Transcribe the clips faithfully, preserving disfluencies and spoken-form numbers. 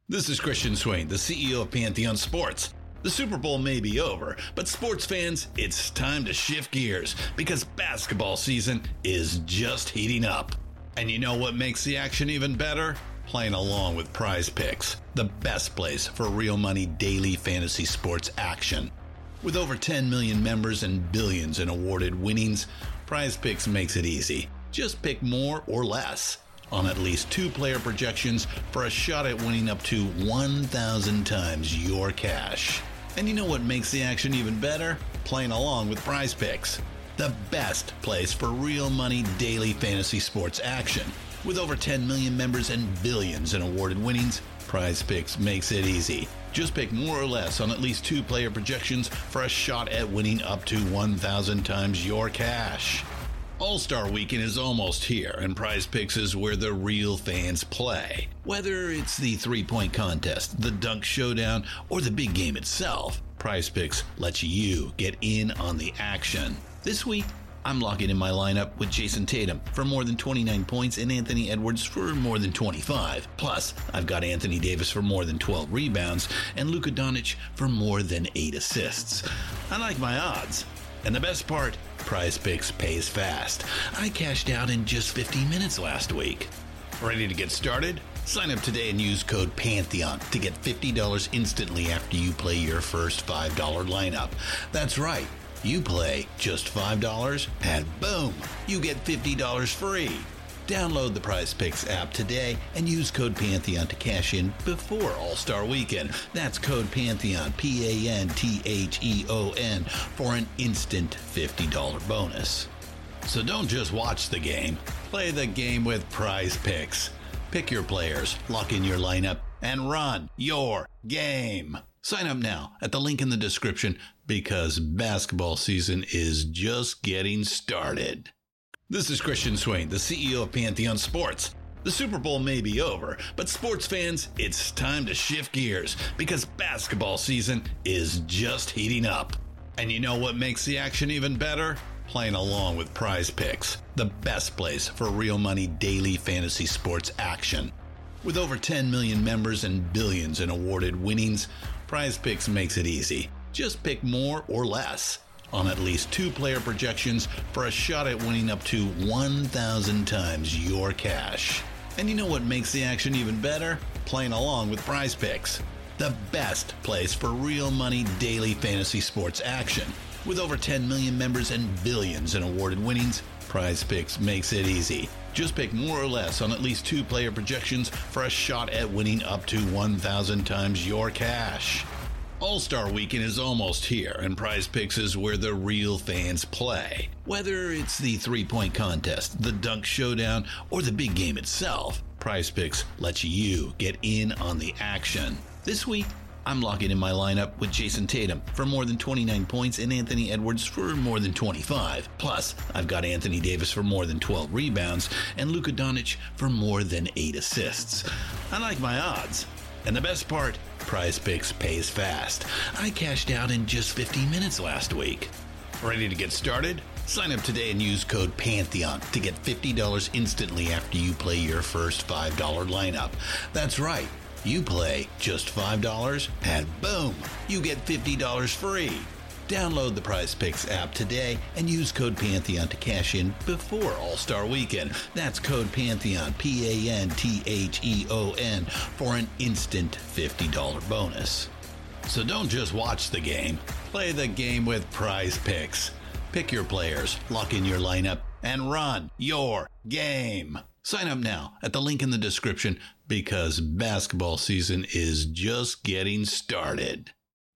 This is Christian Swain, the C E O of Pantheon Sports. The Super Bowl may be over, but sports fans, it's time to shift gears because basketball season is just heating up. And you know what makes the action even better? Playing along with Prize Picks, the best place for real money daily fantasy sports action. With over ten million members and billions in awarded winnings, Prize Picks makes it easy. Just pick more or less on at least two player projections for a shot at winning up to one thousand times your cash. And you know what makes the action even better? Playing along with Prize Picks, the best place for real money daily fantasy sports action. With over ten million members and billions in awarded winnings, Prize Picks makes it easy. Just pick more or less on at least two player projections for a shot at winning up to one thousand times your cash. All-Star Weekend is almost here, and Prize Picks is where the real fans play. Whether it's the three-point contest, the dunk showdown, or the big game itself, Prize Picks lets you get in on the action. This week, I'm locking in my lineup with Jason Tatum for more than twenty-nine points and Anthony Edwards for more than twenty-five. Plus, I've got Anthony Davis for more than twelve rebounds and Luka Doncic for more than eight assists. I like my odds. And the best part, Prize Picks pays fast. I cashed out in just fifteen minutes last week. Ready to get started? Sign up today and use code Pantheon to get fifty dollars instantly after you play your first five dollars lineup. That's right. You play just five dollars and boom, you get fifty dollars free. Download the Prize Picks app today and use code Pantheon to cash in before All-Star Weekend. That's code Pantheon, P A N T H E O N, for an instant fifty dollars bonus. So don't just watch the game, play the game with Prize Picks. Pick your players, lock in your lineup, and run your game. Sign up now at the link in the description because basketball season is just getting started. This is Christian Swain, the C E O of Pantheon Sports. The Super Bowl may be over, but sports fans, it's time to shift gears because basketball season is just heating up. And you know what makes the action even better? Playing along with Prize Picks, the best place for real money daily fantasy sports action. With over ten million members and billions in awarded winnings, Prize Picks makes it easy. Just pick more or less on at least two player projections for a shot at winning up to one thousand times your cash. And you know what makes the action even better? Playing along with Prize Picks, the best place for real money daily fantasy sports action. With over ten million members and billions in awarded winnings, Prize Picks makes it easy. Just pick more or less on at least two player projections for a shot at winning up to one thousand times your cash. All-Star Weekend is almost here, and Prize Picks is where the real fans play. Whether it's the three-point contest, the dunk showdown, or the big game itself, Prize Picks lets you get in on the action. This week, I'm locking in my lineup with Jason Tatum for more than twenty-nine points and Anthony Edwards for more than twenty-five. Plus, I've got Anthony Davis for more than twelve rebounds and Luka Doncic for more than eight assists. I like my odds. And the best part, Prize Picks pays fast. I cashed out in just fifteen minutes last week. Ready to get started? Sign up today and use code Pantheon to get fifty dollars instantly after you play your first five dollars lineup. That's right. You play just five dollars and boom, you get fifty dollars free. Download the Prize Picks app today and use code Pantheon to cash in before All-Star Weekend. That's code Pantheon, P A N T H E O N, for an instant fifty dollars bonus. So don't just watch the game, play the game with Prize Picks. Pick your players, lock in your lineup, and run your game. Sign up now at the link in the description because basketball season is just getting started.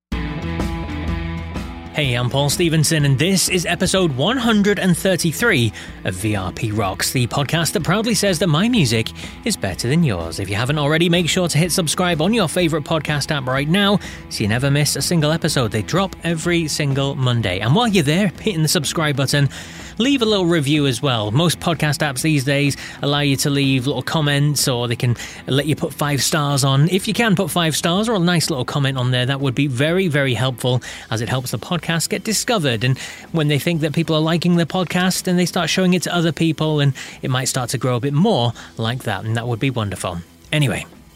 Hey, I'm Paul Stevenson, and this is episode one hundred thirty-three of V R P Rocks, the podcast that proudly says that my music is better than yours. If you haven't already, make sure to hit subscribe on your favourite podcast app right now so you never miss a single episode. They drop every single Monday. And while you're there, hitting the subscribe button, leave a little review as well. Most podcast apps these days allow you to leave little comments, or they can let you put five stars on. If you can put five stars or a nice little comment on there, that would be very, very helpful, as it helps the podcast get discovered. And when they think that people are liking the podcast, then they start showing it to other people, and it might start to grow a bit more like that, and that would be wonderful. Anyway,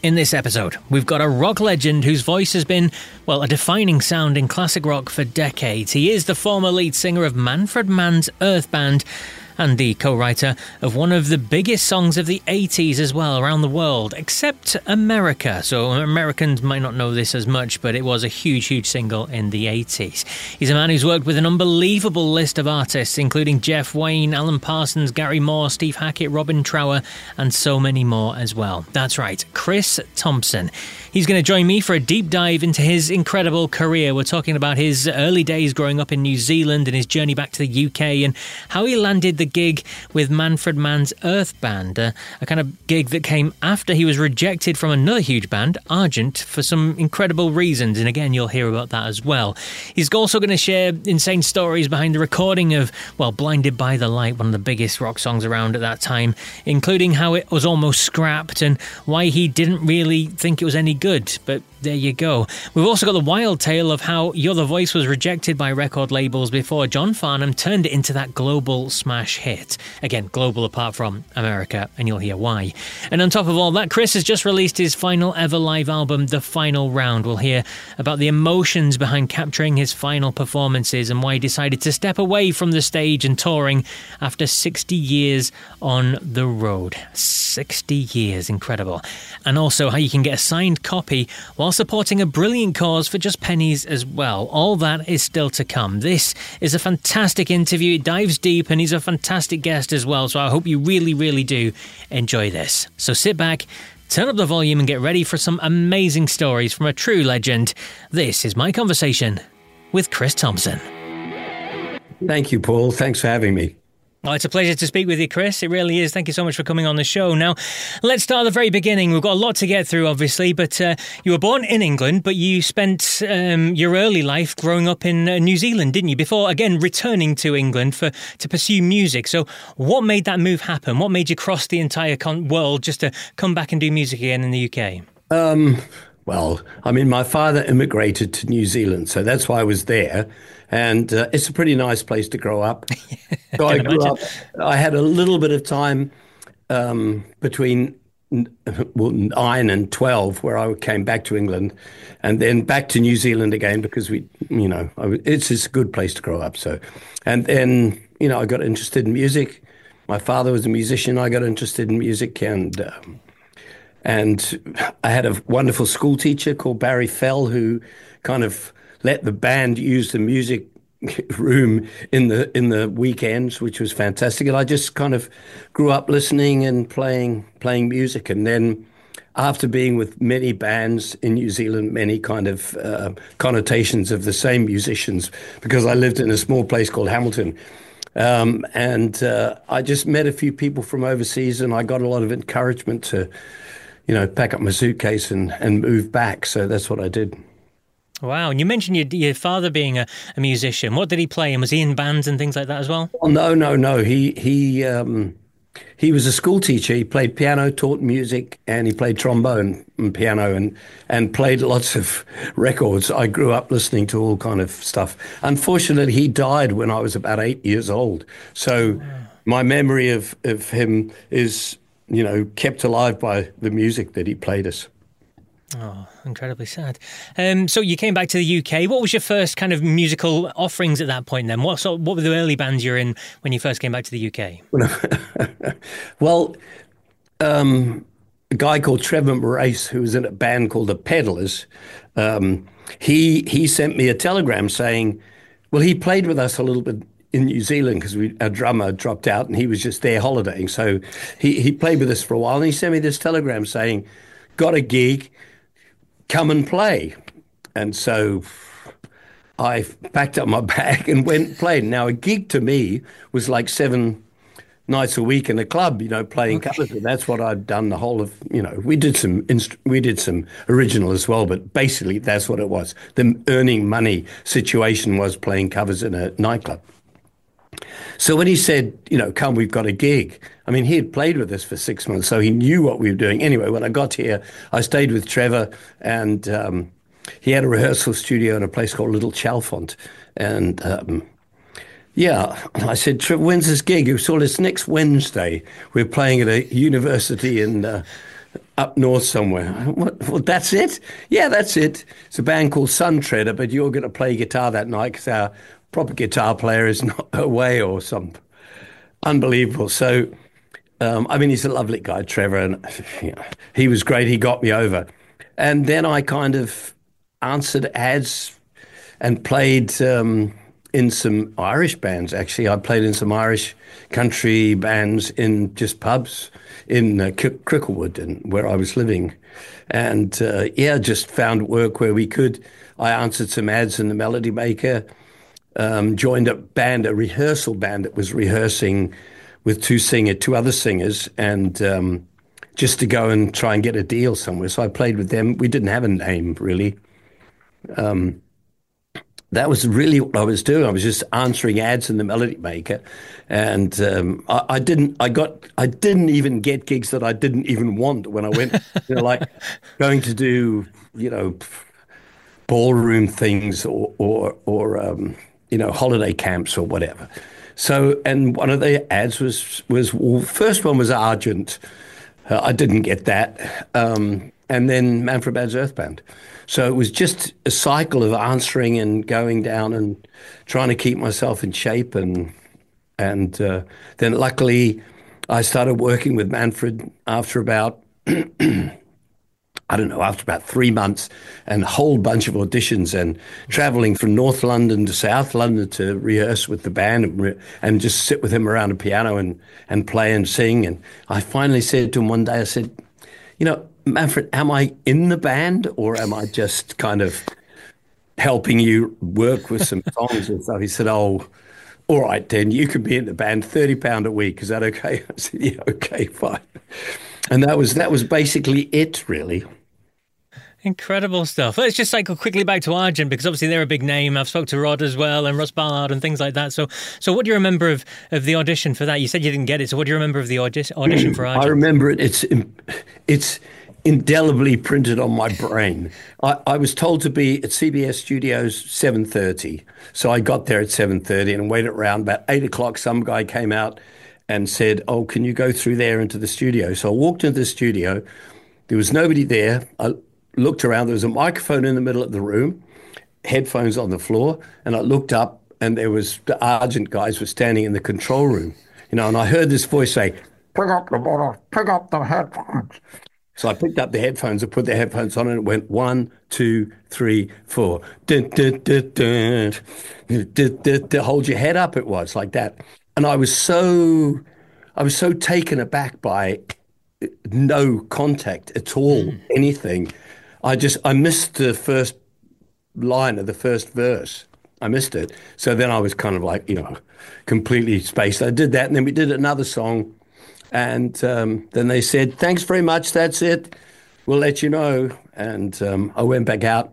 In this episode, we've got a rock legend whose voice has been, well, a defining sound in classic rock for decades. He is the former lead singer of Manfred Mann's Earth Band and the co-writer of one of the biggest songs of the eighties as well around the world, except America. So Americans might not know this as much, but it was a huge, huge single in the eighties. He's a man who's worked with an unbelievable list of artists, including Jeff Wayne, Alan Parsons, Gary Moore, Steve Hackett, Robin Trower, and so many more as well. That's right, Chris Thompson. He's going to join me for a deep dive into his incredible career. We're talking about his early days growing up in New Zealand and his journey back to the U K and how he landed the gig with Manfred Mann's Earth Band, a, a kind of gig that came after he was rejected from another huge band, Argent, for some incredible reasons. And again, you'll hear about that as well. He's also going to share insane stories behind the recording of, well, Blinded by the Light, one of the biggest rock songs around at that time, including how it was almost scrapped and why he didn't really think it was any good. But there you go. We've also got the wild tale of how You're the Voice was rejected by record labels before John Farnham turned it into that global smash hit. Again, global apart from America, and you'll hear why. And on top of all that, Chris has just released his final ever live album, The Final Round. We'll hear about the emotions behind capturing his final performances and why he decided to step away from the stage and touring after sixty years on the road. sixty years, incredible. And also how you can get a signed copy while supporting a brilliant cause for just pennies as well. All that is still to come. This is a fantastic interview. It dives deep and he's a fantastic guest as well. So I hope you really, really do enjoy this. So sit back, turn up the volume and get ready for some amazing stories from a true legend. This is my conversation with Chris Thompson. Thank you, Paul. Thanks for having me. Oh, it's a pleasure to speak with you, Chris. It really is. Thank you so much for coming on the show. Now, let's start at the very beginning. We've got a lot to get through, obviously, but uh, you were born in England, but you spent um, your early life growing up in uh, New Zealand, didn't you? Before, again, returning to England for to pursue music. So what made that move happen? What made you cross the entire con- world just to come back and do music again in the U K? Um, well, I mean, my father immigrated to New Zealand, so that's why I was there. And uh, it's a pretty nice place to grow up. So I grew up, I had a little bit of time um, between well, nine and twelve where I came back to England and then back to New Zealand again because we, you know, I, it's just a good place to grow up. So, and then, you know, I got interested in music. My father was a musician. I got interested in music and um, and I had a wonderful school teacher called Barry Fell who kind of let the band use the music room in the in the weekends, which was fantastic. And I just kind of grew up listening and playing playing music. And then after being with many bands in New Zealand, many kind of uh, connotations of the same musicians, because I lived in a small place called Hamilton. Um, and uh, I just met a few people from overseas and I got a lot of encouragement to, you know, pack up my suitcase and, and move back. So that's what I did. Wow. And you mentioned your, your father being a, a musician. What did he play? And was he in bands and things like that as well? Oh, no, no, no. He he um, he was a school teacher. He played piano, taught music, and he played trombone and piano and, and played lots of records. I grew up listening to all kind of stuff. Unfortunately, he died when I was about eight years old. So my memory of, of him is, you know, kept alive by the music that he played us. Oh, incredibly sad. Um, so you came back to the U K. What was your first kind of musical offerings at that point then? What sort, what were the early bands you were in when you first came back to the U K? Well, um, a guy called Trevor Morace, who was in a band called The Peddlers, um, he he sent me a telegram saying, well, he played with us a little bit in New Zealand because our drummer dropped out and he was just there holidaying. So he, he played with us for a while and he sent me this telegram saying, got a gig, come and play. And so I packed up my bag and went and played. Now, a gig to me was like seven nights a week in a club, you know, playing okay. covers. And that's what I'd done the whole of, you know, we did some inst- we did some original as well, but basically that's what it was. The earning money situation was playing covers in a nightclub. So when he said, you know, come, we've got a gig, I mean, he had played with us for six months, so he knew what we were doing. Anyway, when I got here, I stayed with Trevor, and um, he had a rehearsal studio in a place called Little Chalfont. And um, yeah, I said, Trevor, when's this gig? He said, it's next Wednesday. We're playing at a university in uh, up north somewhere. What, what, that's it? Yeah, that's it. It's a band called Sun Treader, but you're going to play guitar that night because our proper guitar player is not away or something. Unbelievable. So, um, I mean, he's a lovely guy, Trevor, and you know, he was great. He got me over. And then I kind of answered ads and played um, in some Irish bands, actually. I played in some Irish country bands in just pubs in uh, Cricklewood, and where I was living. And, uh, yeah, just found work where we could. I answered some ads in the Melody Maker, um, joined a band, a rehearsal band that was rehearsing with two singer, two other singers, and um, just to go and try and get a deal somewhere. So I played with them. We didn't have a name, really. Um, that was really what I was doing. I was just answering ads in the Melody Maker, and um, I, I didn't. I got. I didn't even get gigs that I didn't even want when I went. You know, like going to do, you know, ballroom things or or or um, you know, holiday camps or whatever. So, and one of the ads was was well, first one was Argent. Uh, I didn't get that, um, and then Manfred Mann's Earth Band. So it was just a cycle of answering and going down and trying to keep myself in shape, and and uh, then luckily I started working with Manfred after about I don't know, after about three months and a whole bunch of auditions and traveling from North London to South London to rehearse with the band and, re- and just sit with him around a piano and, and play and sing. And I finally said to him one day, I said, you know, Manfred, am I in the band or am I just kind of helping you work with some songs and stuff? He said, oh, all right, then you can be in the band, thirty pounds a week. Is that okay? I said, yeah, okay, fine. And that was that was basically it, really. Incredible stuff. Let's just cycle quickly back to Argent, because obviously they're a big name. I've spoke to Rod as well and Russ Ballard and things like that. So so what do you remember of, of the audition for that? You said you didn't get it. So what do you remember of the audi- audition for Argent? I remember it. It's it's indelibly printed on my brain. I, I was told to be at C B S Studios seven thirty. So I got there at seven thirty and waited around. About eight o'clock, some guy came out and said, oh, can you go through there into the studio? So I walked into the studio. There was nobody there. I looked around. There was a microphone in the middle of the room, headphones on the floor. And I looked up and there was the Argent guys were standing in the control room, you know, and I heard this voice say, pick up the bottle, pick up the headphones. So I picked up the headphones and put the headphones on and it went one, two, three, four. Dun, dun, dun, dun. Dun, dun, dun. Hold your head up, it was like that. And I was so, I was so taken aback by no contact at all, mm. anything. I just, I missed the first line of the first verse. I missed it. So then I was kind of like, you know, completely spaced. I did that and then we did another song. And um, then they said, thanks very much, that's it. We'll let you know. And um, I went back out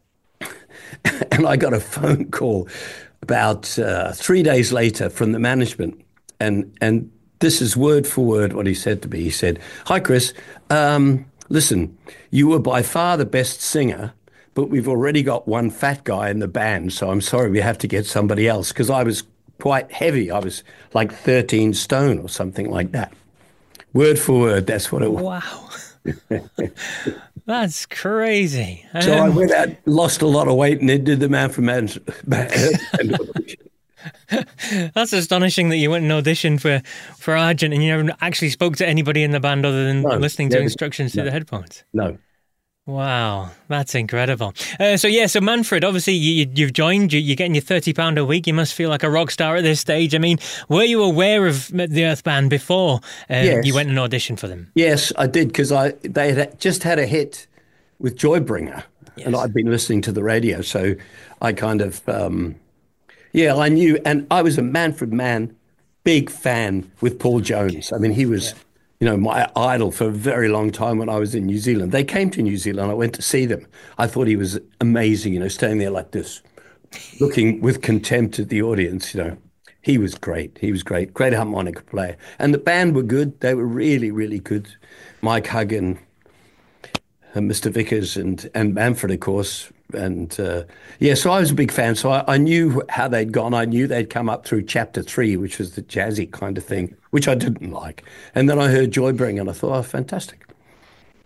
and I got a phone call about uh, three days later from the management. And and this is word for word what he said to me. He said, hi, Chris, um, listen, you were by far the best singer, but we've already got one fat guy in the band. So I'm sorry, we have to get somebody else. Because I was quite heavy. I was like thirteen stone or something like that. Word for word, that's what it was. Wow. That's crazy. So um, I went out, lost a lot of weight, and then did the Manfred Mann's. That's astonishing that you went and auditioned for, for Argent and you never actually spoke to anybody in the band other than no, listening to never, instructions no, through the headphones. No. Wow, that's incredible. Uh, so yeah, so Manfred, obviously you, you've joined, you, you're getting your thirty pounds a week. You must feel like a rock star at this stage. I mean, were you aware of the Earth Band before uh, yes. you went and auditioned for them? Yes, I did, because I they had just had a hit with Joybringer, yes. and I'd been listening to the radio, so I kind of, um, yeah, I knew, and I was a Manfred Mann big fan with Paul Jones. I mean, he was... Yeah. You know, my idol for a very long time when I was in New Zealand. They came to New Zealand. I went to see them. I thought he was amazing, you know, standing there like this, looking with contempt at the audience, you know. He was great. He was great. Great harmonica player. And the band were good. They were really, really good. Mike Huggan, and Mister Vickers and, and Manfred, of course. And, uh, yeah, so I was a big fan. So I, I knew how they'd gone. I knew they'd come up through chapter three, which was the jazzy kind of thing, which I didn't like. And then I heard Joybringer and I thought, oh, fantastic.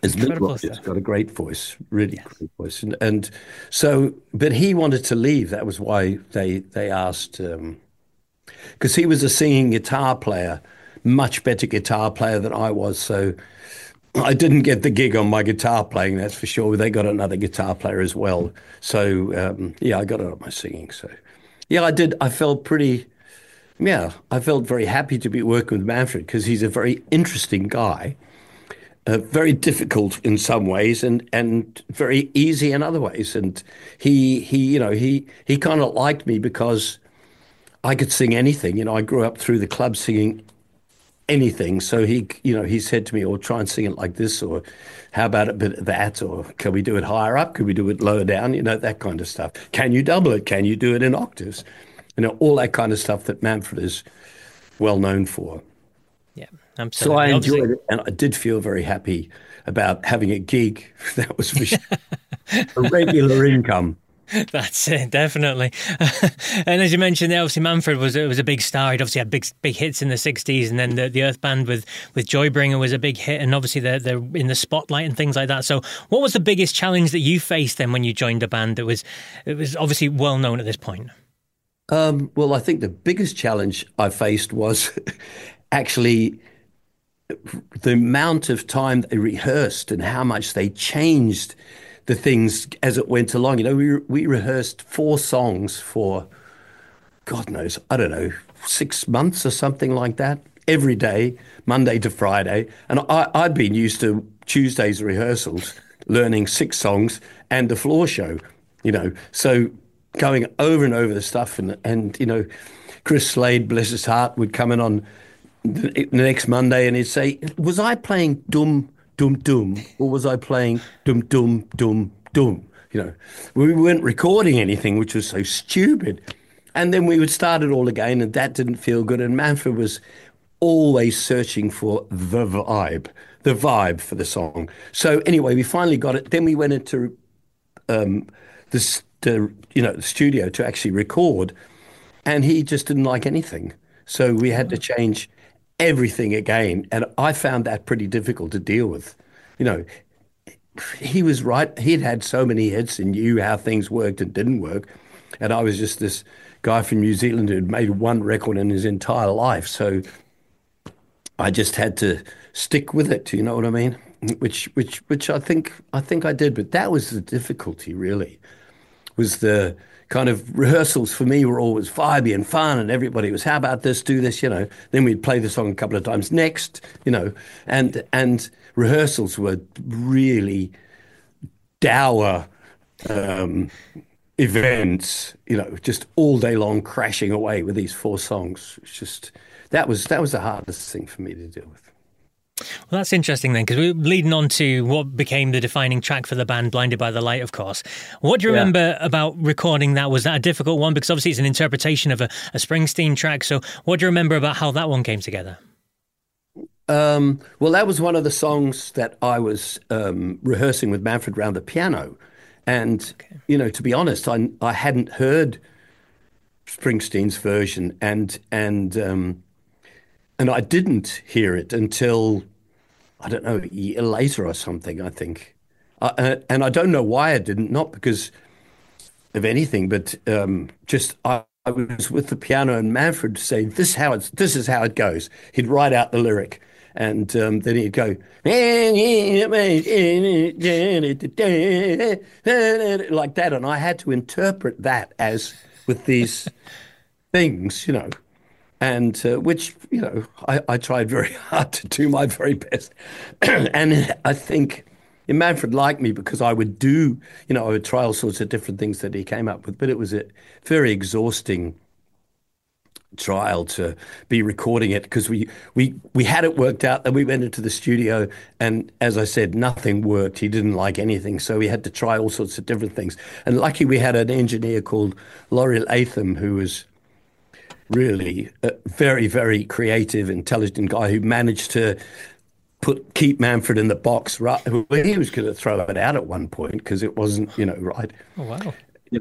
His Incredible He's stuff. got a great voice, really Yes. great voice, and, and so, but he wanted to leave. That was why they they asked, um, because he was a singing guitar player, much better guitar player than I was. So I didn't get the gig on my guitar playing, that's for sure. They got another guitar player as well. So um, yeah, I got it on my singing. So yeah, I did. I felt pretty. Yeah, I felt very happy to be working with Manfred because he's a very interesting guy. Uh, very difficult in some ways and and very easy in other ways. And he he you know he he kind of liked me because I could sing anything. You know, I grew up through the club singing anything. So he you know he said to me, "Or try and sing it like this," or "How about a bit of that?" or "Can we do it higher up? Could we do it lower down?" You know, that kind of stuff. Can you double it? Can you do it in octaves? You know, all that kind of stuff that Manfred is well known for. Yeah, So I absolutely. Obviously, enjoyed it, and I did feel very happy about having a gig. That was for sure. A regular income. that's it, definitely. And as you mentioned, there, obviously Manfred was was a big star. He'd obviously had big big hits in the sixties, and then the, the Earth Band with with Joybringer was a big hit, and obviously they're they're in the spotlight and things like that. So, what was the biggest challenge that you faced then when you joined a band that was it was obviously well known at this point? Um, well, I think the biggest challenge I faced was actually the amount of time they rehearsed and how much they changed the things as it went along. You know, we we rehearsed four songs for God knows, I don't know, six months or something like that, every day, Monday to Friday. And I, I'd been used to Tuesdays rehearsals, learning six songs and the floor show, you know. So going over and over the stuff, and and you know, Chris Slade, bless his heart, would come in on the, the next Monday and he'd say, "Was I playing Dum Dum Dum, or was I playing Dum Dum Dum Dum?" You know, we weren't recording anything, which was so stupid. And then we would start it all again, and that didn't feel good. And Manfred was always searching for the vibe, the vibe for the song. So anyway, we finally got it. Then we went into um, this, the, you know, the studio to actually record, and he just didn't like anything. So we had to change everything again, and I found that pretty difficult to deal with. You know, he was right. He'd had so many hits and knew how things worked and didn't work. And I was just this guy from New Zealand who'd made one record in his entire life. So I just had to stick with it. You know what I mean? Which, which, which I think, I think I did. But that was the difficulty, really, was the kind of rehearsals for me were always vibey and fun, and everybody was, "How about this? Do this," you know. Then we'd play the song a couple of times next, you know, and and rehearsals were really dour um, events, you know, just all day long crashing away with these four songs. It's just that was that was the hardest thing for me to deal with. Well, that's interesting then, because we're leading on to what became the defining track for the band, Blinded by the Light, of course. What do you Yeah. remember about recording that? Was that a difficult one? Because obviously it's an interpretation of a, a Springsteen track. So what do you remember about how that one came together? Um, well, that was one of the songs that I was um, rehearsing with Manfred around the piano. And, Okay. you know, to be honest, I, I hadn't heard Springsteen's version, and and um, and I didn't hear it until, I don't know, a year later or something, I think. Uh, uh, and I don't know why I didn't, not because of anything, but um, just I, I was with the piano and Manfred saying, "This how it's this is how it goes." He'd write out the lyric, and um, then he'd go like that, and I had to interpret that as with these things, you know, and uh, which, you know, I, I tried very hard to do my very best. And I think Manfred liked me because I would do, you know, I would try all sorts of different things that he came up with, but it was a very exhausting trial to be recording it because we, we, we had it worked out. Then we went into the studio, and as I said, nothing worked. He didn't like anything. So we had to try all sorts of different things. And lucky we had an engineer called Laurie Latham, who was really a very, very creative, intelligent guy who managed to put keep Manfred in the box. Right, he was going to throw it out at one point because it wasn't, you know, right. Oh, wow. You know,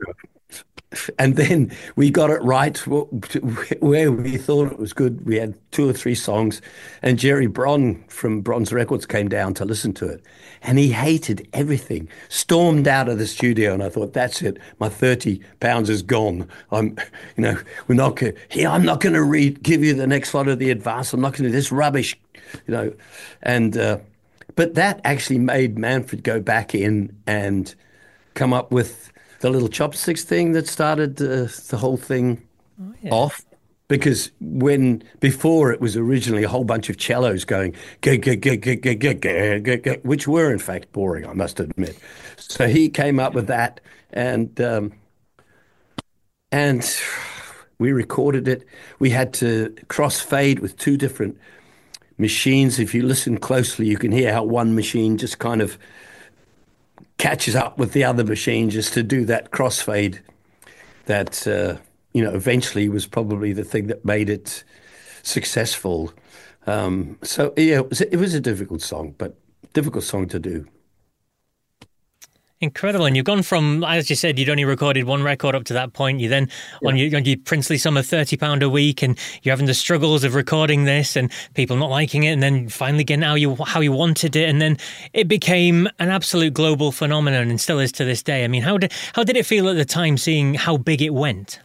and then we got it right where we thought it was good. We had two or three songs, and Jerry Bron from Bronze Records came down to listen to it, and he hated everything, stormed out of the studio, and I thought, that's it, my thirty pounds is gone. I'm, you know, we're not going here, I'm not going to read, give you the next lot of the advance, I'm not going to do this rubbish, you know, and, uh, but that actually made Manfred go back in and come up with the little chopsticks thing that started uh, the whole thing oh, yeah. off. Because when before it was originally a whole bunch of cellos going, g g g g g g g g, which were in fact boring, I must admit. So he came up with that, and um, and we recorded it. We had to crossfade with two different machines. If you listen closely, you can hear how one machine just kind of catches up with the other machine just to do that crossfade that, uh, you know, eventually was probably the thing that made it successful. Um, so, yeah, it was, it was a difficult song, but difficult song to do. Incredible. And you've gone from, as you said, you'd only recorded one record up to that point. You then, yeah. on, your, on your princely sum of thirty pounds a week, and you're having the struggles of recording this and people not liking it, and then finally getting how you, how you wanted it. And then it became an absolute global phenomenon, and still is to this day. I mean, how did, how did it feel at the time, seeing how big it went?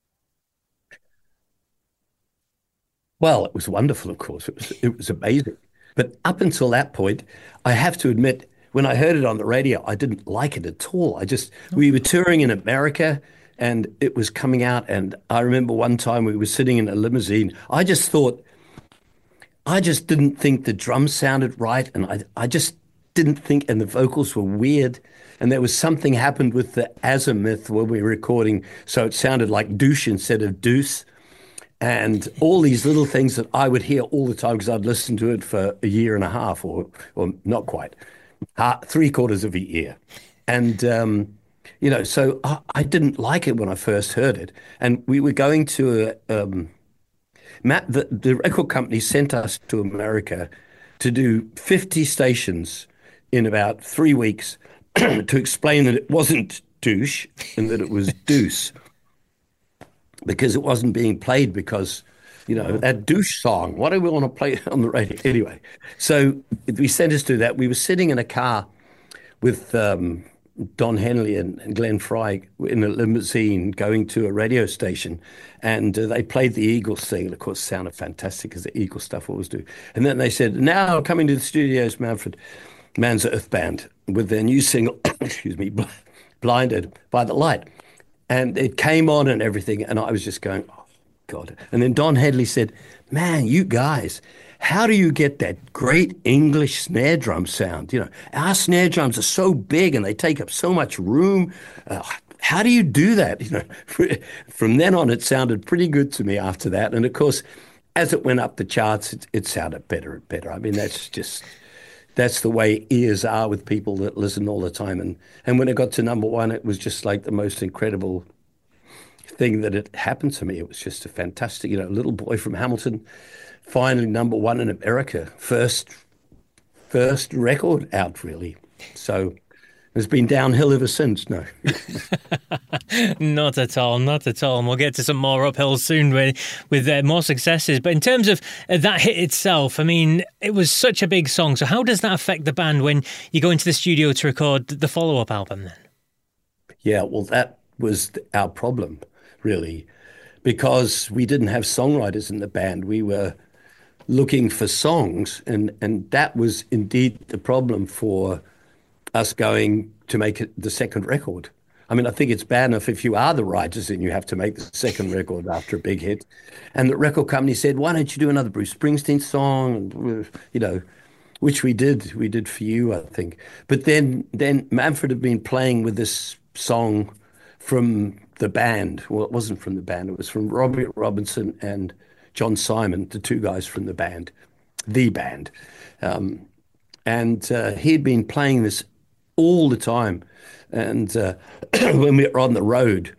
Well, it was wonderful, of course. It was, it was amazing. But up until that point, I have to admit, when I heard it on the radio, I didn't like it at all. I just, we were touring in America and it was coming out. And I remember one time we were sitting in a limousine. I just thought, I just didn't think the drums sounded right. And I, I just didn't think, and the vocals were weird. And there was something happened with the azimuth when we were recording. So it sounded like douche instead of deuce. And all these little things that I would hear all the time because I'd listened to it for a year and a half, or, or not quite. Uh, three quarters of a year. And, um, you know, so I, I didn't like it when I first heard it. And we were going to, a, um, Matt, the, the record company sent us to America to do fifty stations in about three weeks to explain that it wasn't douche and that it was deuce, because it wasn't being played because, you know, that douche song, why do we want to play on the radio? Anyway, so we sent us to that. We were sitting in a car with um, Don Henley and, and Glenn Fry in a limousine going to a radio station, and uh, they played the Eagles thing. And of course, it sounded fantastic, as the Eagles stuff always do. And then they said, now coming to the studios, Manfred Mann's Earth Band with their new single, excuse me, Blinded by the Light. And it came on and everything, and I was just going, oh, God. And then Don Henley said, man, you guys, how do you get that great English snare drum sound? You know, our snare drums are so big and they take up so much room. Uh, how do you do that? You know, from then on, it sounded pretty good to me after that. And of course, as it went up the charts, it, it sounded better and better. I mean, that's just, that's the way ears are with people that listen all the time. And, and when it got to number one, it was just like the most incredible thing that had happened to me. It was just a fantastic, you know, little boy from Hamilton, finally number one in America, first first record out, really. So it's been downhill ever since. No. Not at all, not at all. And we'll get to some more uphills soon with, with uh, more successes. But in terms of uh, that hit itself, I mean, it was such a big song. So how does that affect the band when you go into the studio to record the follow-up album then? Yeah, well, that was our problem, really, because we didn't have songwriters in the band. We were looking for songs, and, and that was indeed the problem for us going to make it the second record. I mean, I think it's bad enough if you are the writers and you have to make the second record after a big hit. And the record company said, why don't you do another Bruce Springsteen song? And, you know, which we did. We did For You, I think. But then, then Manfred had been playing with this song from the band. Well, it wasn't from the band. It was from Robbie Robinson and John Simon, the two guys from the band, the band. Um, and uh, he'd been playing this all the time. And uh, when we were on the road,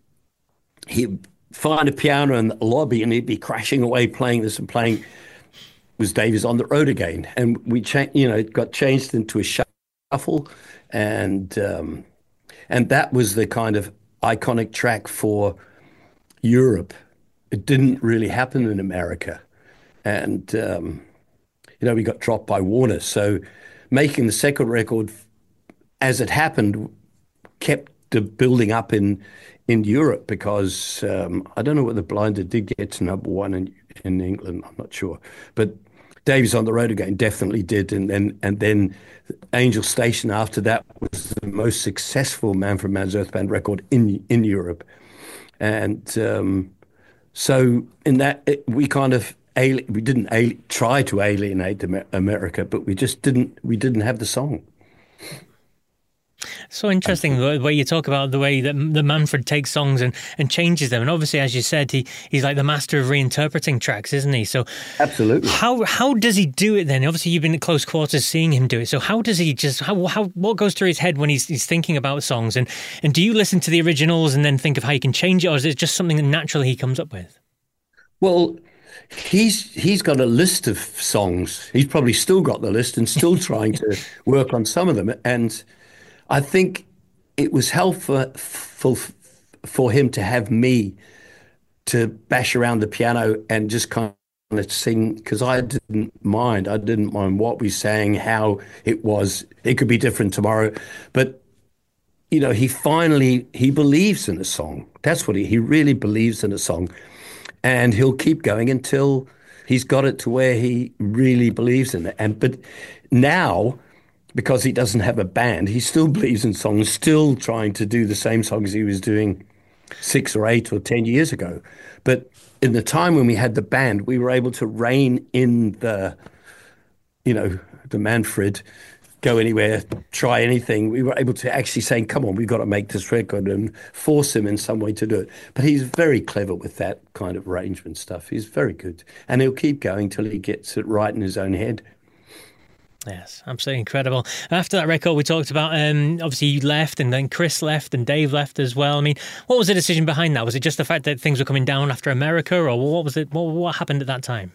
he'd find a piano in the lobby and he'd be crashing away playing this and playing Was Davies on the Road Again. And we, cha- you know, it got changed into a shuffle. And um, and that was the kind of iconic track for Europe. It didn't really happen in America. And, um, you know, we got dropped by Warner. So making the second record as it happened kept the building up in in Europe because um, I don't know whether Blinder did get to number one in, in England. I'm not sure. But Dave's on the Road Again definitely did. And then, and then Angel Station after that was the most successful Manfred Mann's Earth Band record in, in Europe. And um, so in that, it, we kind of, ali- we didn't ali- try to alienate Amer- America, but we just didn't, we didn't have the song. So interesting the way you talk about the way that the Manfred takes songs and, and changes them. And obviously, as you said, he, he's like the master of reinterpreting tracks, isn't he? So absolutely. How how does he do it then? Obviously, you've been at close quarters seeing him do it. So how does he just, how, how what goes through his head when he's, he's thinking about songs? And, and do you listen to the originals and then think of how you can change it? Or is it just something that naturally he comes up with? Well, he's he's got a list of songs. He's probably still got the list and still trying to work on some of them. And I think it was helpful for, for him to have me to bash around the piano and just kind of sing, because I didn't mind. I didn't mind what we sang, how it was. It could be different tomorrow. But, you know, he finally, he believes in a song. That's what he, he really believes in a song. And he'll keep going until he's got it to where he really believes in it. And but now, because he doesn't have a band, he still believes in songs, still trying to do the same songs he was doing six or eight or ten years ago. But in the time when we had the band, we were able to rein in the, you know, the Manfred, go anywhere, try anything. We were able to actually say, come on, we've got to make this record, and force him in some way to do it. But he's very clever with that kind of arrangement stuff. He's very good. And he'll keep going till he gets it right in his own head. Yes, absolutely incredible. After that record, we talked about, um, obviously you left and then Chris left and Dave left as well. I mean, what was the decision behind that? Was it just the fact that things were coming down after America, or what was it? What, what happened at that time?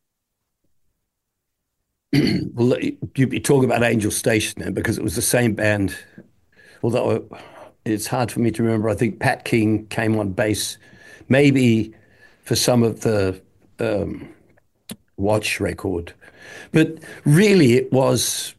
Well, you'd be talking about Angel Station then, because it was the same band. Although it's hard for me to remember. I think Pat King came on bass, maybe for some of the um, Watch record. But really it was,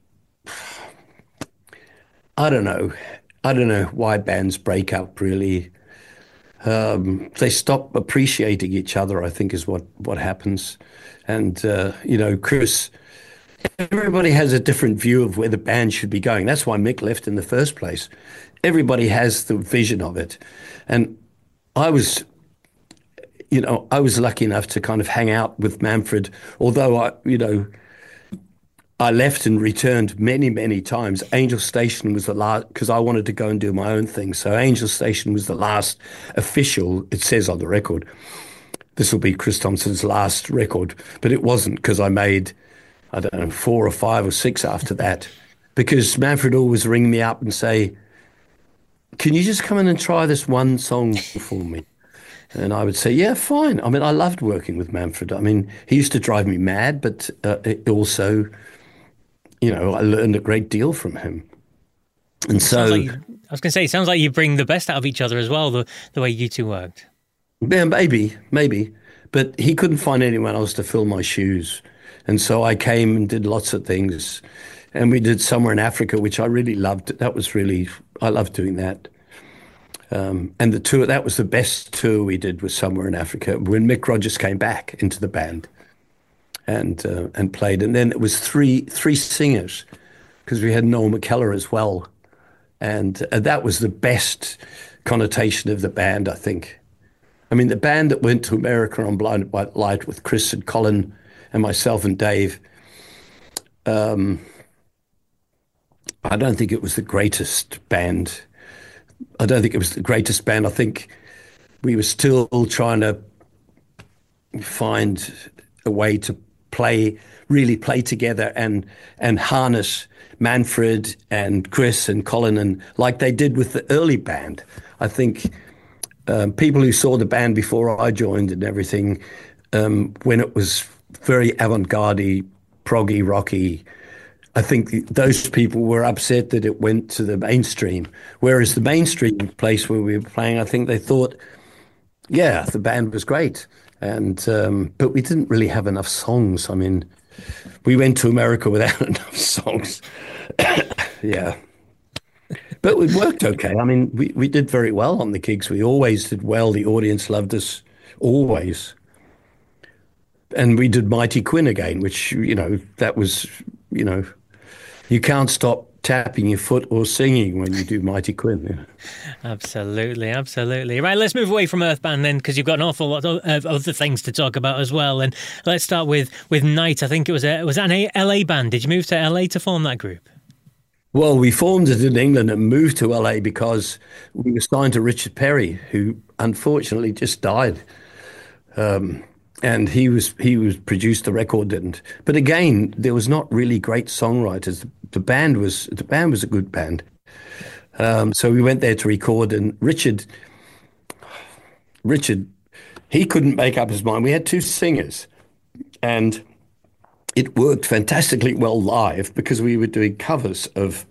I don't know. I don't know why bands break up, really. Um, they stop appreciating each other, I think, is what, what happens. And, uh, you know, Chris, everybody has a different view of where the band should be going. That's why Mick left in the first place. Everybody has the vision of it. And I was, you know, I was lucky enough to kind of hang out with Manfred, although I, you know, I left and returned many, many times. Angel Station was the last, because I wanted to go and do my own thing. So Angel Station was the last official, it says on the record, this will be Chris Thompson's last record, but it wasn't, because I made, I don't know, four or five or six after that, because Manfred always ring me up and say, can you just come in and try this one song for me? And I would say, yeah, fine. I mean, I loved working with Manfred. I mean, he used to drive me mad, but uh, it also, you know, I learned a great deal from him. And so, like you, I was going to say, it sounds like you bring the best out of each other as well, the, the way you two worked. Yeah, maybe, maybe. But he couldn't find anyone else to fill my shoes. And so I came and did lots of things. And we did Somewhere in Africa, which I really loved. That was really, I loved doing that. Um, and the tour, that was the best tour we did, was Somewhere in Africa, when Mick Rogers came back into the band and uh, and played. And then it was three three singers, because we had Noel McKellar as well. And uh, that was the best connotation of the band, I think. I mean, the band that went to America on Blinded by Light with Chris and Colin and myself and Dave, um, I don't think it was the greatest band. I don't think it was the greatest band. I think we were still trying to find a way to play, really play together and and harness Manfred and Chris and Colin, and like they did with the early band. I think um, people who saw the band before I joined and everything, um, when it was very avant-garde-y, proggy, rocky, I think the, those people were upset that it went to the mainstream, whereas the mainstream place where we were playing, I think they thought, yeah, the band was great, and um, but we didn't really have enough songs. I mean, we went to America without enough songs. Yeah. But it worked okay. I mean, we, we did very well on the gigs. We always did well. The audience loved us, always. And we did Mighty Quinn again, which, you know, that was, you know, you can't stop tapping your foot or singing when you do Mighty Quinn. Yeah. Absolutely, absolutely. Right, let's move away from Earthband then, because you've got an awful lot of other things to talk about as well. And let's start with with Night. I think it was a, was that an L A band. Did you move to L A to form that group? Well, we formed it in England and moved to L A because we were signed to Richard Perry, who unfortunately just died. Um, and he was he was produced the record, didn't. But again, there was not really great songwriters. The band was the band was a good band. Um, so we went there to record, and Richard, Richard, he couldn't make up his mind. We had two singers, and it worked fantastically well live because we were doing covers of,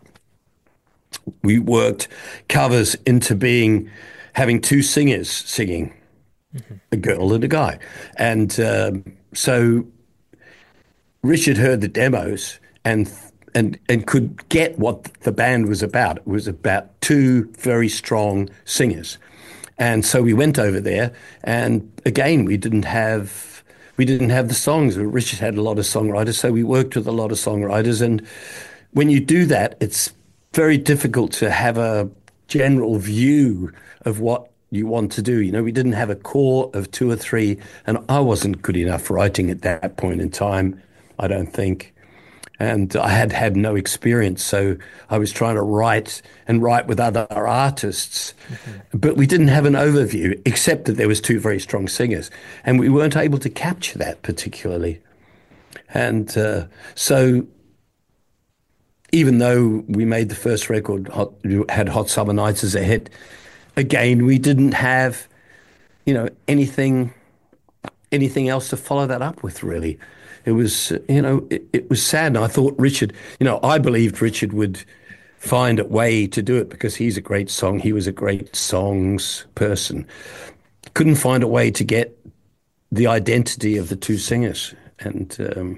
we worked covers into being, having two singers singing, mm-hmm. a girl and a guy. And um, so Richard heard the demos and and and could get what the band was about. It was about two very strong singers. And so we went over there, and again, we didn't have we didn't have the songs. Richard had a lot of songwriters, so we worked with a lot of songwriters. And when you do that, it's very difficult to have a general view of what you want to do. You know, we didn't have a core of two or three, and I wasn't good enough writing at that point in time, I don't think. And I had had no experience, so I was trying to write and write with other artists. Mm-hmm. But we didn't have an overview, except that there was two very strong singers, and we weren't able to capture that particularly. And uh, so even though we made the first record, hot, had Hot Summer Nights as a hit, again, we didn't have, you know, anything, anything else to follow that up with, really. It was, you know, it, it was sad. And I thought Richard, you know, I believed Richard would find a way to do it because he's a great song. He was a great songs person. Couldn't find a way to get the identity of the two singers. And, um,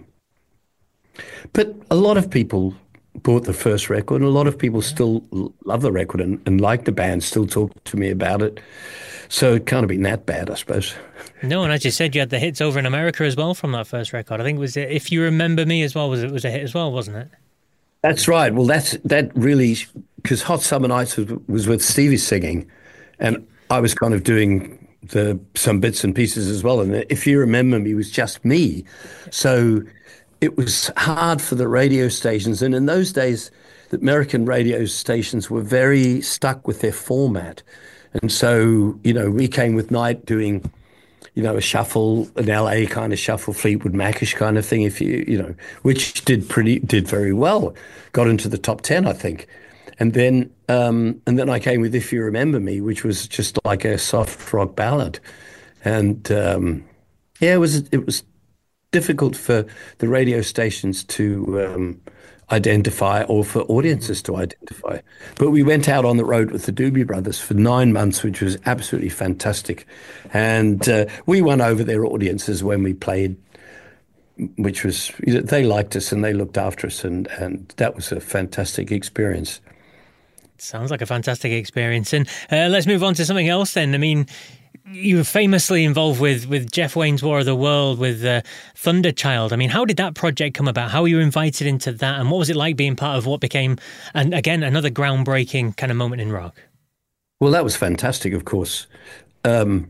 but a lot of people bought the first record, and a lot of people still love the record and, and like the band, still talk to me about it. So it can't have been that bad, I suppose. No, and as you said, you had the hits over in America as well from that first record. I think it was If You Remember Me as well, was it was a hit as well, wasn't it? That's right. Well, that's that really, because Hot Summer Nights was, was with Stevie singing, and I was kind of doing the some bits and pieces as well. And If You Remember Me was just me. So it was hard for the radio stations. And in those days, the American radio stations were very stuck with their format. And so, you know, we came with Night doing, you know, a shuffle, an L A kind of shuffle, Fleetwood Macish kind of thing, if you, you know, which did pretty, did very well, got into the top ten, I think. And then, um, and then I came with If You Remember Me, which was just like a soft rock ballad. And, um, yeah, it was, it was difficult for the radio stations to, um, identify, or for audiences to identify. But we went out on the road with the Doobie Brothers for nine months, which was absolutely fantastic. And uh, we won over their audiences when we played, which was, they liked us and they looked after us, and, and that was a fantastic experience. Sounds like a fantastic experience. And uh, let's move on to something else then. I mean, you were famously involved with, with Jeff Wayne's War of the World, with uh, Thunderchild. I mean, how did that project come about? How were you invited into that? And what was it like being part of what became, and again, another groundbreaking kind of moment in rock? Well, that was fantastic, of course. Um,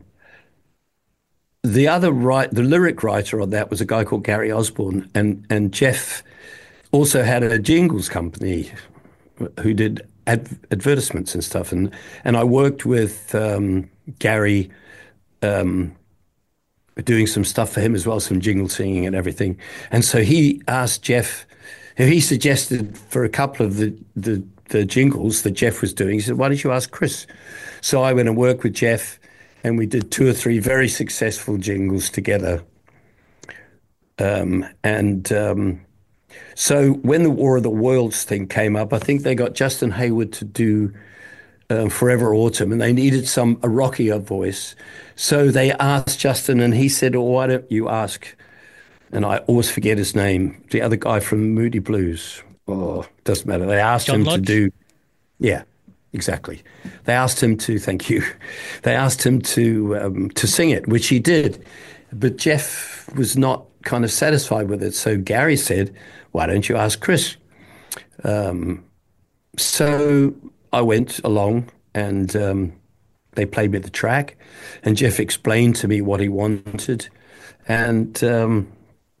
the other right, the lyric writer on that was a guy called Gary Osborne, and, and Jeff also had a jingles company who did ad- advertisements and stuff. And, and I worked with um, Gary um, doing some stuff for him as well, some jingle singing and everything. And so he asked Jeff, he suggested for a couple of the, the, the jingles that Jeff was doing, he said, why don't you ask Chris? So I went and worked with Jeff, and we did two or three very successful jingles together. Um, and um, So when the War of the Worlds thing came up, I think they got Justin Hayward to do um, Forever Autumn, and they needed some a rockier voice. So they asked Justin, and he said, "Oh, why don't you ask?" And I always forget his name. The other guy from Moody Blues. Oh, doesn't matter. They asked John him Lodge? to do. Yeah, exactly. They asked him to. Thank you. They asked him to um, to sing it, which he did. But Jeff was not kind of satisfied with it. So Gary said, "Why don't you ask Chris?" Um, so I went along, and um, they played me the track, and Jeff explained to me what he wanted, and um,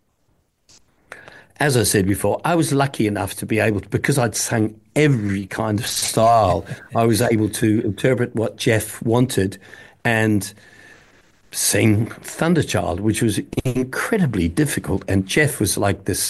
as I said before, I was lucky enough to be able to, because I'd sung every kind of style, I was able to interpret what Jeff wanted and sing Thunderchild, which was incredibly difficult. And Jeff was like this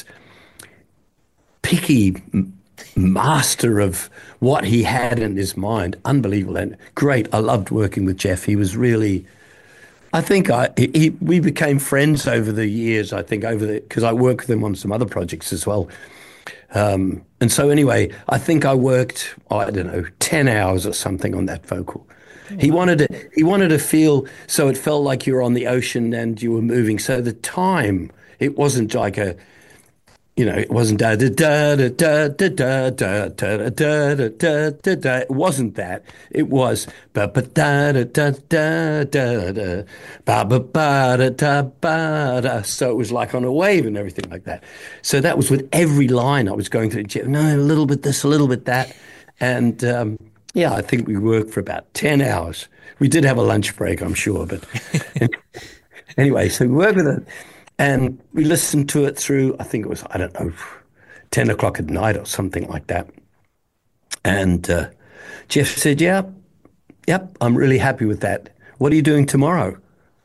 picky master of what he had in his mind. Unbelievable and great. I loved working with Jeff. He was really, I think I he, we became friends over the years, I think, over the, because I worked with him on some other projects as well. Um, and so anyway, I think I worked, I don't know, ten hours or something on that vocal. He wanted to, he wanted to feel so it felt like you were on the ocean and you were moving. So the time, it wasn't like a, you know, it wasn't da da da da da da da da da da da da da da. It wasn't that. It was ba ba da da da da da da ba ba ba da da ba da. So it was like on a wave and everything like that. So that was with every line I was going through. No, a little bit this, a little bit that, and um, yeah, I think we worked for about ten hours. We did have a lunch break, I'm sure, but anyway, so we worked with it. And we listened to it through, I think it was, I don't know, ten o'clock at night or something like that. And uh, Jeff said, yeah, yep, I'm really happy with that. What are you doing tomorrow?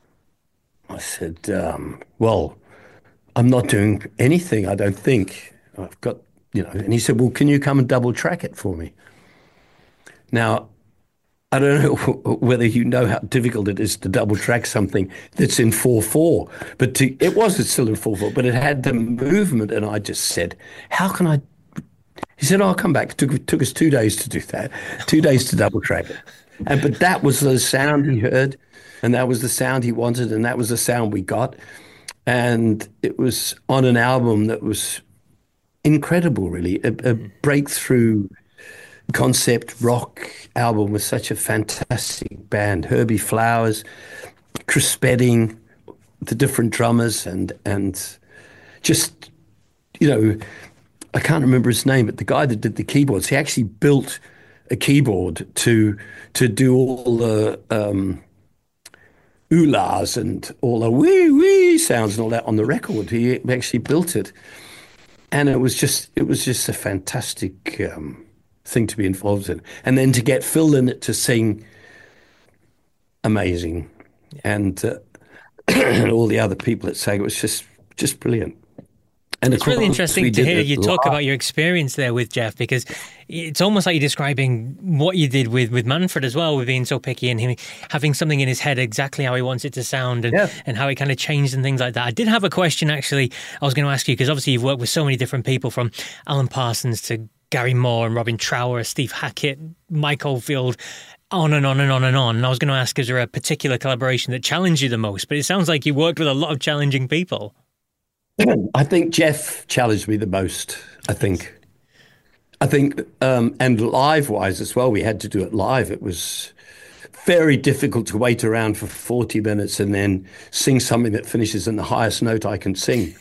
I said, um, well, I'm not doing anything, I don't think. I've got, you know, and he said, well, can you come and double track it for me? Now, I don't know whether you know how difficult it is to double track something that's in four four, but to, it wasn't still in four four, but it had the movement, and I just said, how can I? He said, oh, I'll come back. It took, it took us two days to do that, two days to double track it. And but that was the sound he heard, and that was the sound he wanted, and that was the sound we got. And it was on an album that was incredible, really, a, a breakthrough concept rock album with such a fantastic band. Herbie Flowers, Chris Spedding, the different drummers, and and just, you know, I can't remember his name, but the guy that did the keyboards, he actually built a keyboard to to do all the um, ooh-lahs and all the wee-wee sounds and all that on the record. He actually built it. And it was just it was just a fantastic um, thing to be involved in, and then to get Phil in it to sing, amazing, yeah. and uh, all the other people that sang, it was just just brilliant. And it's really interesting to hear you talk about your experience there with Jeff, because it's almost like you're describing what you did with, with Manfred as well, with being so picky and him having something in his head exactly how he wants it to sound, and, yeah. and how it kind of changed and things like that. I did have a question, actually, I was going to ask you, because obviously you've worked with so many different people, from Alan Parsons to Gary Moore and Robin Trower, Steve Hackett, Mike Oldfield, on and on and on and on. And I was going to ask, is there a particular collaboration that challenged you the most? But it sounds like you worked with a lot of challenging people. I think Jeff challenged me the most, I think. I think, um, and live-wise as well, we had to do it live. It was very difficult to wait around for forty minutes and then sing something that finishes in the highest note I can sing.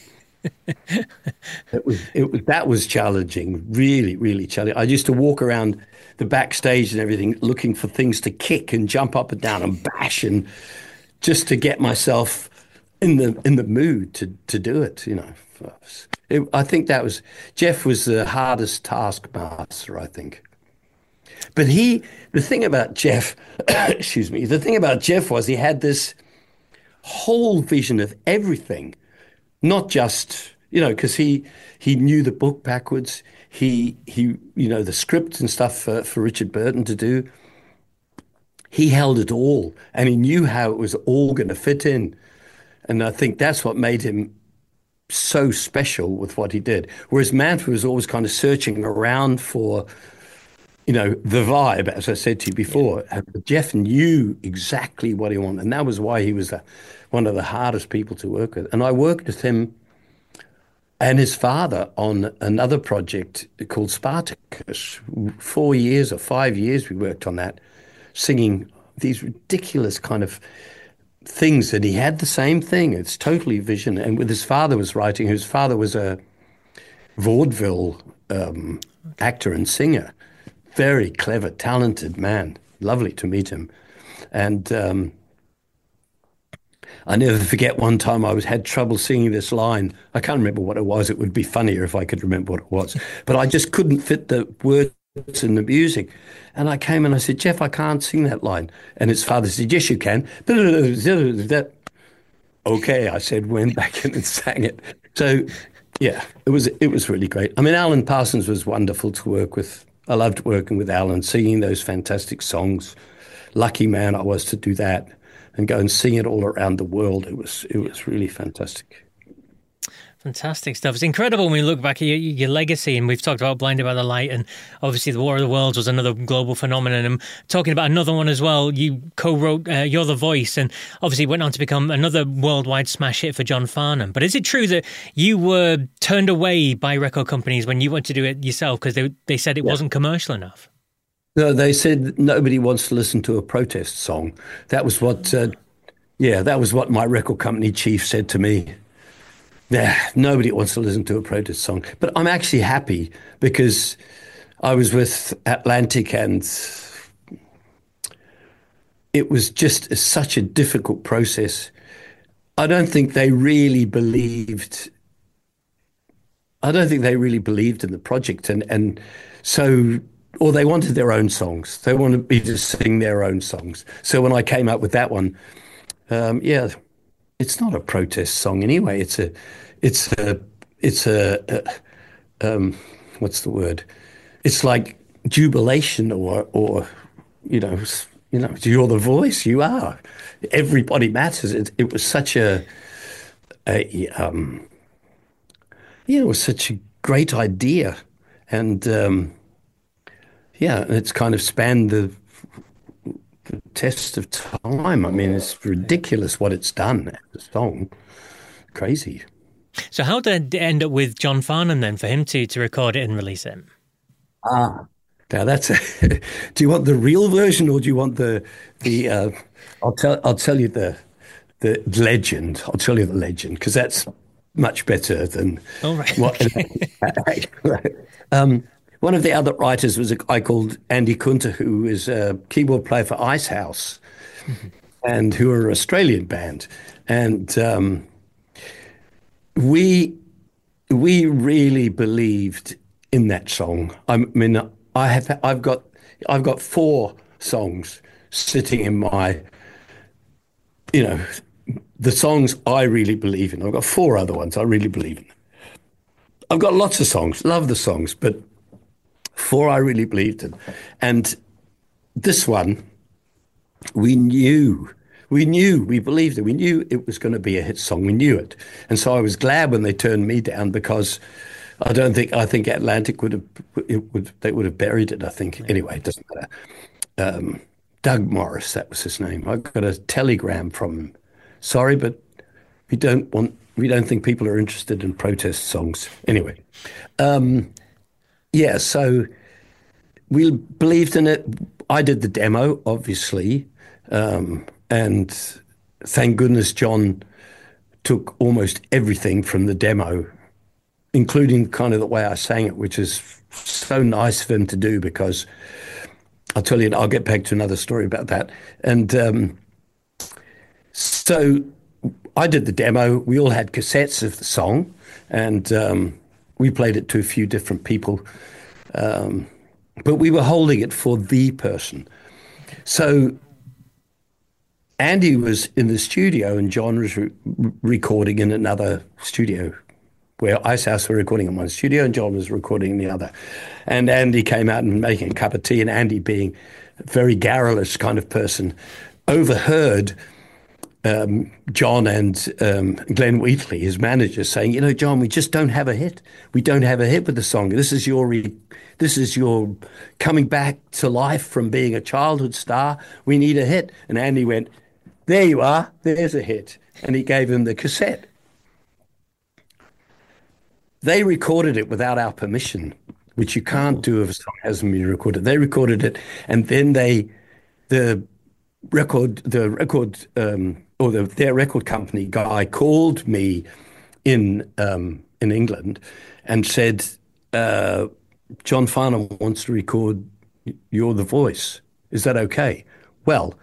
it was, it was, that was challenging, really, really challenging. I used to walk around the backstage and everything looking for things to kick and jump up and down and bash, and just to get myself in the in the mood to to do it, you know. It, I think that was, Jeff was the hardest taskmaster, I think. But he, the thing about Jeff, excuse me, the thing about Jeff was he had this whole vision of everything, not just, you know, because he he knew the book backwards. He he, you know, the script and stuff for, for Richard Burton to do. He held it all, and he knew how it was all going to fit in. And I think that's what made him so special with what he did. Whereas Manfred was always kind of searching around for, you know, the vibe, as I said to you before. Yeah. Jeff knew exactly what he wanted, and that was why he was the, one of the hardest people to work with. And I worked with him and his father on another project called Spartacus. Four years or five years we worked on that, singing these ridiculous kind of things. And he had the same thing. It's totally vision. And with his father was writing, his father was a vaudeville um, actor and singer. Very clever, talented man. Lovely to meet him. And um, I never forget one time I was had trouble singing this line. I can't remember what it was. It would be funnier if I could remember what it was. But I just couldn't fit the words in the music. And I came and I said, Jeff, I can't sing that line. And his father said, yes, you can. Okay, I said, went back in and sang it. So, yeah, it was it was really great. I mean, Alan Parsons was wonderful to work with. I loved working with Alan, singing those fantastic songs. Lucky man I was to do that and go and sing it all around the world. It was it was really fantastic. Fantastic stuff. It's incredible when we look back at your, your legacy, and we've talked about Blinded by the Light, and obviously the War of the Worlds was another global phenomenon. And talking about another one as well, you co-wrote uh, You're the Voice, and obviously went on to become another worldwide smash hit for John Farnham. But is it true that you were turned away by record companies when you went to do it yourself because they, they said it yeah. wasn't commercial enough? No, they said nobody wants to listen to a protest song. That was what, uh, yeah, that was what my record company chief said to me. Yeah, nobody wants to listen to a protest song. But I'm actually happy because I was with Atlantic and it was just such a difficult process. I don't think they really believed, I don't think they really believed in the project. And, and so, or they wanted their own songs. They wanted me to sing their own songs. So when I came up with that one, um, yeah, it's not a protest song anyway. It's a, it's a, it's a, a um, what's the word? It's like jubilation, or, or, you know, you know, you're the voice. You are. Everybody matters. It, it was such a, a, um, yeah, it was such a great idea, and um, yeah, it's kind of spanned the. The test of time. I mean, it's ridiculous what it's done as a song. Crazy. So how did it end up with John Farnham then, for him to to record it and release it? Ah, now that's a, do you want the real version or do you want the the? Uh, I'll tell I'll tell you the the legend. I'll tell you the legend because that's much better than. All right. What, okay. um, One of the other writers was a guy called Andy Kunter, who is a keyboard player for Icehouse, mm-hmm. and who are an Australian band. And um, we we really believed in that song. I mean, I have I've got I've got four songs sitting in my, you know, the songs I really believe in. I've got four other ones I really believe in. I've got lots of songs, love the songs, but four I really believed in. And this one, we knew, we knew, we believed it. We knew it was going to be a hit song. We knew it. And so I was glad when they turned me down because I don't think, I think Atlantic would have, it would, they would have buried it, I think. Anyway, it doesn't matter. Um, Doug Morris, that was his name. I got a telegram from him. Sorry, but we don't want, we don't think people are interested in protest songs. Anyway, um, yeah, so we believed in it. I did the demo, obviously, um, and thank goodness John took almost everything from the demo, including kind of the way I sang it, which is so nice of him to do because I'll tell you, I'll get back to another story about that. And um, so I did the demo. We all had cassettes of the song, and um, we played it to a few different people, um, but we were holding it for the person. So Andy was in the studio and John was re- recording in another studio, where Icehouse were recording in one studio and John was recording in the other. And Andy came out and making a cup of tea, and Andy, being a very garrulous kind of person, overheard um, John and um, Glenn Wheatley, his manager, saying, you know, John, we just don't have a hit. We don't have a hit with the song. This is your, re- this is your coming back to life from being a childhood star. We need a hit. And Andy went, there you are. There's a hit. And he gave him the cassette. They recorded it without our permission, which you can't do if a song hasn't been recorded. They recorded it, and then they, the record, the record, um, or the, their record company guy called me in um, in England and said, uh, John Farnham wants to record You're the Voice. Is that okay? Well,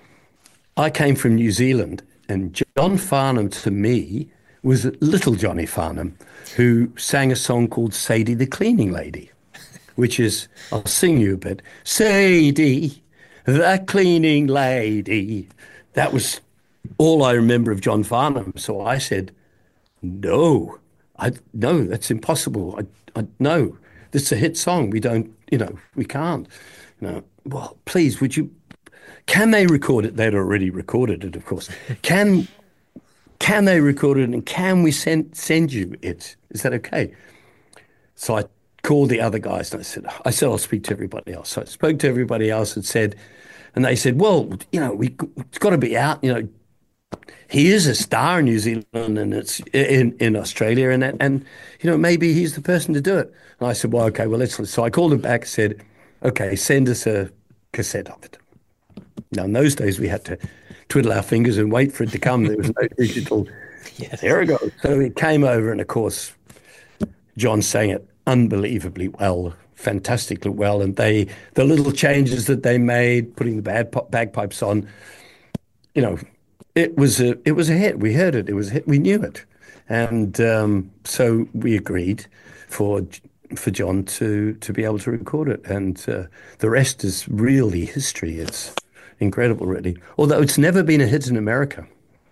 I came from New Zealand, and John Farnham to me was little Johnny Farnham, who sang a song called Sadie the Cleaning Lady, which is, I'll sing you a bit. Sadie the Cleaning Lady. That was all I remember of John Farnham. So I said, no, I no, that's impossible. I, I no, this is a hit song. We don't, you know, we can't. You know, well, please, would you, can they record it? They'd already recorded it, of course. Can Can they record it, and can we send send you it? Is that okay? So I called the other guys and I said, I said, I'll speak to everybody else. So I spoke to everybody else and said, and they said, well, you know, we, it's got to be out. You know, he is a star in New Zealand and it's in, in Australia, and and you know, maybe he's the person to do it. And I said, well, okay, well, let's. So I called him back and said, okay, send us a cassette of it. Now, in those days, we had to twiddle our fingers and wait for it to come. There was no digital. Yes. There we go. So it came over, and of course, John sang it unbelievably well, fantastically well. And they, the little changes that they made, putting the bad bagpipes on, you know, it was a it was a hit. We heard it. It was a hit. We knew it, and um, so we agreed for for John to to be able to record it, and uh, the rest is really history. It's incredible, really. Although it's never been a hit in America.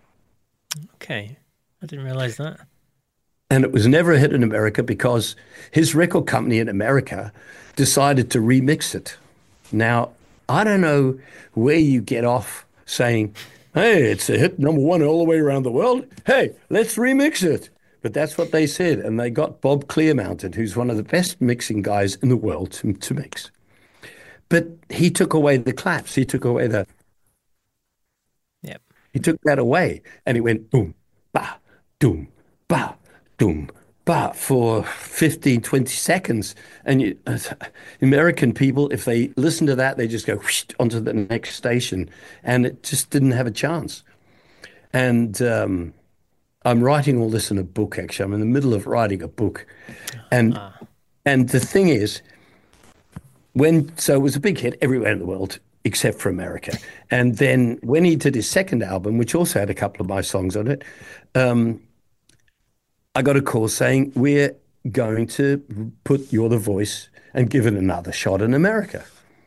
Okay, I didn't realize that. And it was never a hit in America because his record company in America decided to remix it. Now, I don't know where you get off saying, hey, it's a hit number one all the way around the world. Hey, let's remix it. But that's what they said. And they got Bob Clearmountain, who's one of the best mixing guys in the world, to, to mix. But he took away the claps. He took away the... Yep. He took that away. And he went boom, ba, doom, ba, doom, ba for fifteen, twenty seconds. And you, uh, American people, if they listen to that, they just go whoosh, onto the next station. And it just didn't have a chance. And um, I'm writing all this in a book, actually. I'm in the middle of writing a book. And uh. and the thing is, when so it was a big hit everywhere in the world except for America. And then when he did his second album, which also had a couple of my songs on it, um, I got a call saying, we're going to put You're the Voice and give it another shot in America.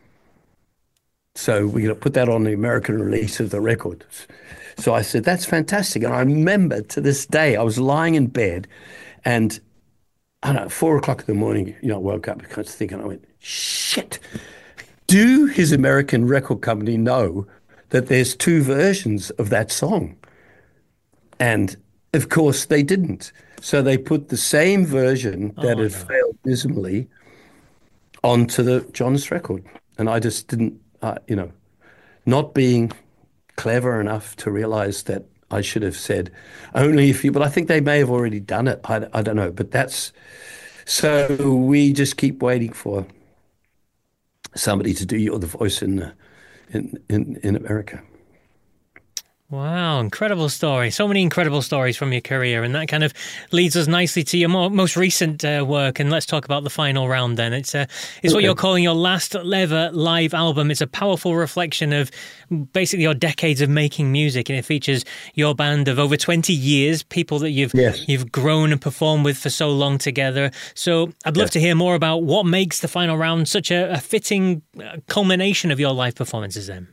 So we're going to put that on the American release of the record. So I said, that's fantastic. And I remember to this day, I was lying in bed and I don't know, four o'clock in the morning, you know, I woke up and I was thinking, I went, shit, do his American record company know that there's two versions of that song? And of course they didn't. So they put the same version that oh, had no. failed dismally onto the John's record. And I just didn't, uh, you know, not being clever enough to realize that I should have said only if you, but I think they may have already done it. I, I don't know, but that's, so we just keep waiting for somebody to do You're the Voice in, uh, in, in, in America. Wow, incredible story. So many incredible stories from your career, and that kind of leads us nicely to your more, most recent uh, work. And let's talk about The Final Round then. It's uh, it's okay. What you're calling your last ever live album. It's a powerful reflection of basically your decades of making music, and it features your band of over twenty years, people that you've yes. you've grown and performed with for so long together. So I'd love yes. to hear more about what makes The Final Round such a, a fitting culmination of your live performances then.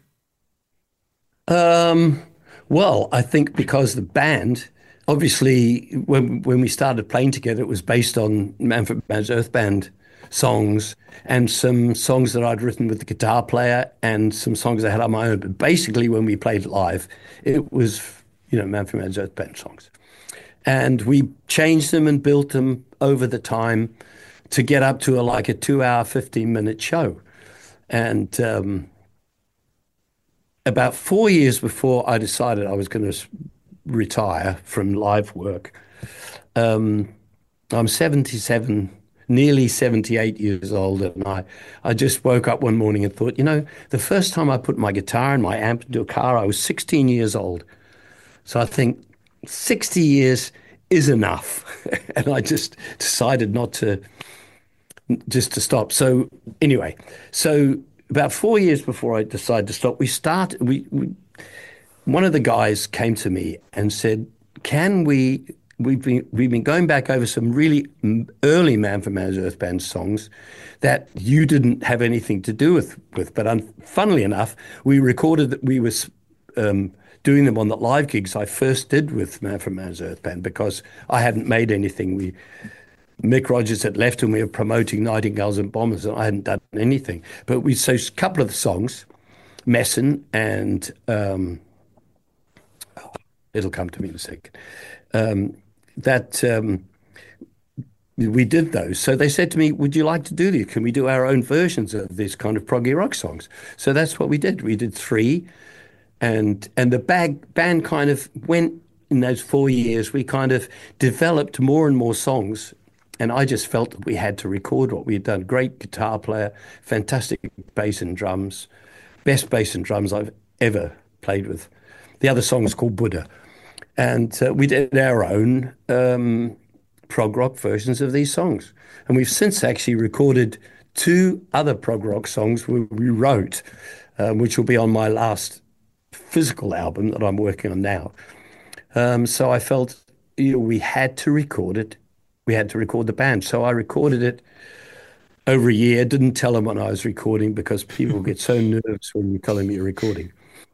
Um... Well, I think because the band, obviously, when when we started playing together, it was based on Manfred Mann's Earth Band songs and some songs that I'd written with the guitar player and some songs I had on my own. But basically, when we played live, it was you know, Manfred Mann's Earth Band songs. And we changed them and built them over the time to get up to a, like a two-hour, fifteen-minute show. And um, about four years before I decided I was going to retire from live work, um, I'm seventy-seven, nearly seventy-eight years old, and I, I just woke up one morning and thought, you know, the first time I put my guitar and my amp into a car, I was sixteen years old. So I think sixty years is enough. And I just decided not to, just to stop. So anyway, so about four years before I decided to stop, we started, we, we one of the guys came to me and said, can we, we've been, we've been going back over some really early Manfred Mann's Earth Band songs that you didn't have anything to do with, with but un, funnily enough, we recorded that we were um, doing them on the live gigs I first did with Manfred Mann's Earth Band because I hadn't made anything. We Mick Rogers had left and we were promoting Nightingales and Bombers and I hadn't done anything. But we, so a couple of the songs, Messing and, um, oh, it'll come to me in a second, um, that um, we did those. So they said to me, would you like to do these? Can we do our own versions of these kind of proggy rock songs? So that's what we did. We did three. And and the bag, band kind of went, in those four years, we kind of developed more and more songs. And I just felt that we had to record what we had done. Great guitar player, fantastic bass and drums, best bass and drums I've ever played with. The other song is called Buddha. And uh, we did our own um, prog rock versions of these songs. And we've since actually recorded two other prog rock songs we, we wrote, uh, which will be on my last physical album that I'm working on now. Um, so I felt, you know, we had to record it. We had to record the band. So I recorded it over a year, didn't tell them when I was recording because people get so nervous when you tell them you're recording.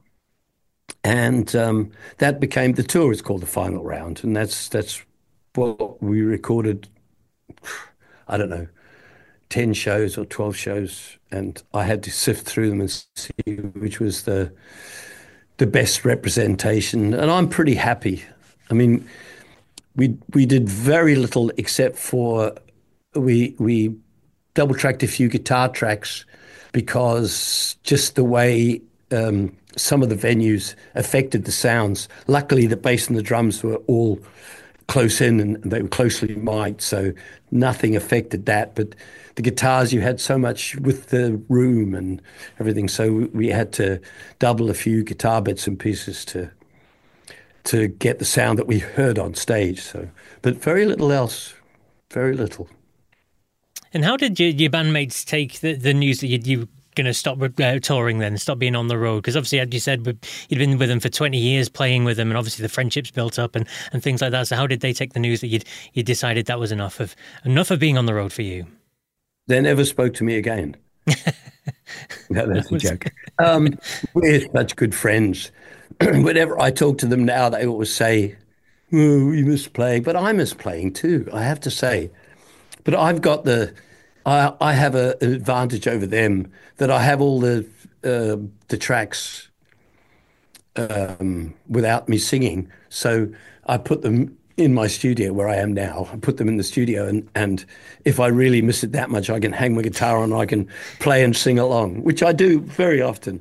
And um, that became the tour. It's called The Final Round. And that's that's what we recorded, I don't know, ten shows or twelve shows. And I had to sift through them and see which was the the best representation, and I'm pretty happy. I mean, we we did very little except for we we double tracked a few guitar tracks because just the way um, some of the venues affected the sounds. Luckily, the bass and the drums were all close in and they were closely mic'd, so nothing affected that. But the guitars, you had so much with the room and everything, so we had to double a few guitar bits and pieces to to get the sound that we heard on stage. So, but very little else, very little. And how did your, your bandmates take the, the news that you you were going to stop uh, touring then, stop being on the road? Because obviously, as you said, you'd been with them for twenty years, playing with them, and obviously the friendships built up and, and things like that. So how did they take the news that you'd you decided that was enough of enough of being on the road for you? They never spoke to me again. No, that's a joke. Um, we're such good friends. Whenever I talk to them now, they always say, oh, we miss playing. But I miss playing too, I have to say. But I've got the, I, I have a, an advantage over them that I have all the uh, the tracks um, without me singing. So I put them in my studio where I am now. I put them in the studio, and, and if I really miss it that much, I can hang my guitar on, I can play and sing along, which I do very often.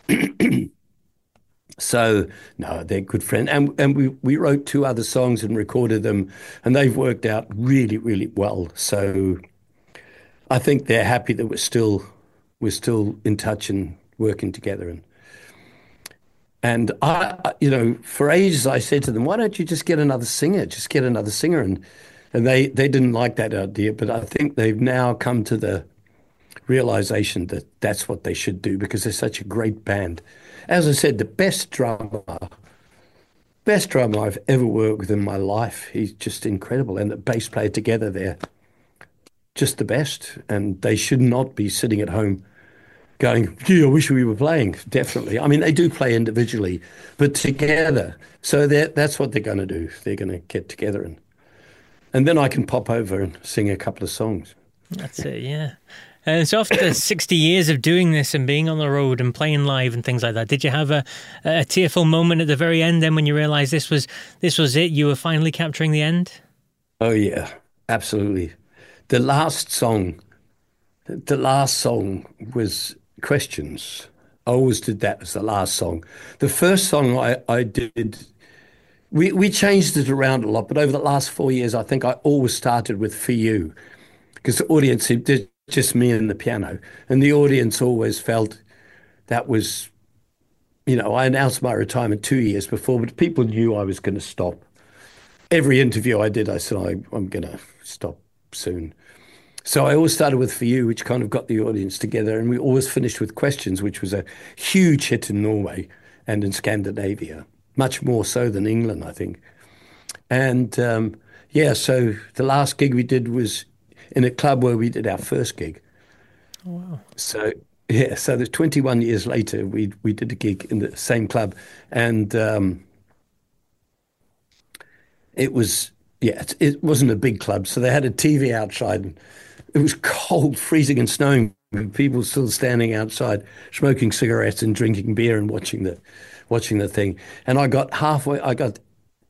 So, no, they're good friends. And and we, we wrote two other songs and recorded them, and they've worked out really, really well. So I think they're happy that we're still we're still in touch and working together. And And I, you know, for ages I said to them, why don't you just get another singer? Just get another singer. And and they, they didn't like that idea, but I think they've now come to the realization that that's what they should do because they're such a great band. As I said, the best drummer, best drummer I've ever worked with in my life. He's just incredible. And the bass player together, they're just the best. And they should not be sitting at home going, gee, I wish we were playing. Definitely. I mean, they do play individually, but together. So that's what they're going to do. They're going to get together. And, and then I can pop over and sing a couple of songs. That's it, yeah. And so after sixty years of doing this and being on the road and playing live and things like that, did you have a, a tearful moment at the very end then when you realised this was this was it? You were finally capturing the end? Oh, yeah, absolutely. The last song, the last song was Questions. I always did that as the last song. The first song I, I did, we, we changed it around a lot, but over the last four years, I think I always started with For You, because the audience, it did just me and the piano, and the audience always felt that was, you know, I announced my retirement two years before, but people knew I was going to stop. Every interview I did, I said, I, I'm going to stop soon. So I always started with For You, which kind of got the audience together, and we always finished with Questions, which was a huge hit in Norway and in Scandinavia, much more so than England, I think. And um, yeah, so the last gig we did was in a club where we did our first gig. Oh, wow. So yeah, so there's twenty-one years later, we we did a gig in the same club, and um, it was, yeah, it, it wasn't a big club, so they had a T V outside, and it was cold, freezing and snowing, with people still standing outside, smoking cigarettes and drinking beer and watching the, watching the thing. And I got halfway, I got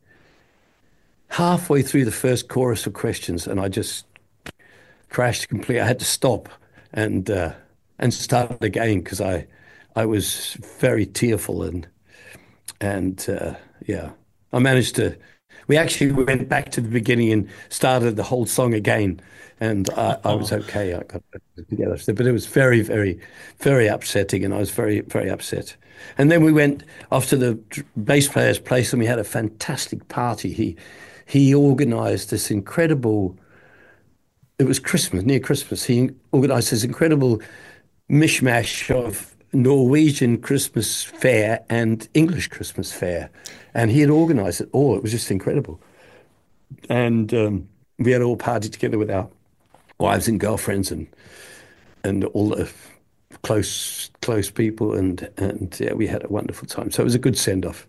halfway through the first chorus of Questions, and I just crashed completely. I had to stop and uh, and start again because I I was very tearful and and uh, yeah, I managed to. We actually went back to the beginning and started the whole song again, and I, I was okay. I got it together, but it was very, very, very upsetting, and I was very, very upset. And then we went off to the bass player's place, and we had a fantastic party. He he organised this incredible. It was Christmas, near Christmas. He organised this incredible mishmash of Norwegian Christmas fair and English Christmas fair. And he had organised it all. It was just incredible. And um, we had all partied together with our wives and girlfriends and and all the close close people. And, and yeah, we had a wonderful time. So it was a good send-off.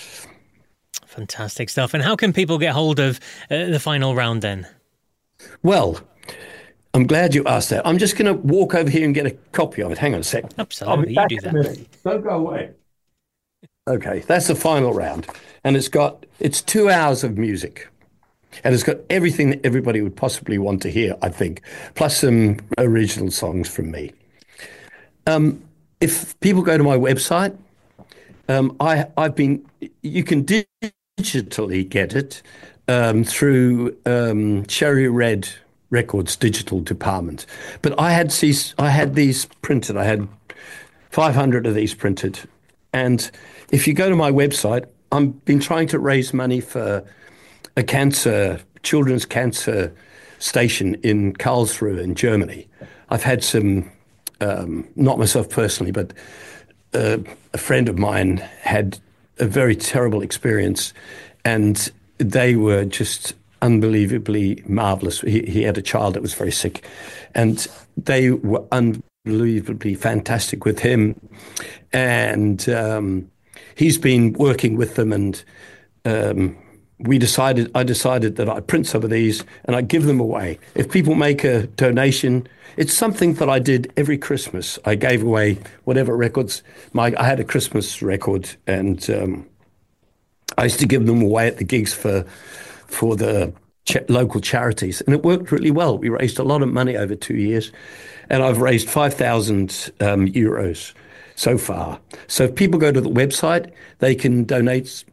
Fantastic stuff. And how can people get hold of uh, the final round then? Well, I'm glad you asked that. I'm just going to walk over here and get a copy of it. Hang on a sec. Absolutely, you do that. Don't go away. Okay, that's the final round. And it's got, it's two hours of music. And it's got everything that everybody would possibly want to hear, I think, plus some original songs from me. Um, if people go to my website, um, I, I've been, you can digitally get it um, through um, Cherry Red Records digital department. But I had these, I had these printed. I had five hundred of these printed. And if you go to my website, I've been trying to raise money for a cancer, children's cancer station in Karlsruhe in Germany. I've had some, um, not myself personally, but uh, a friend of mine had a very terrible experience, and they were just unbelievably marvelous. He, he had a child that was very sick, and they were unbelievably fantastic with him. And um, he's been working with them, and um, we decided, I decided that I'd print some of these and I'd give them away. If people make a donation, it's something that I did every Christmas. I gave away whatever records. My, I had a Christmas record, and um, I used to give them away at the gigs for for the ch- local charities, and it worked really well. We raised a lot of money over two years, and I've raised five thousand um, euros so far. So if people go to the website, they can donate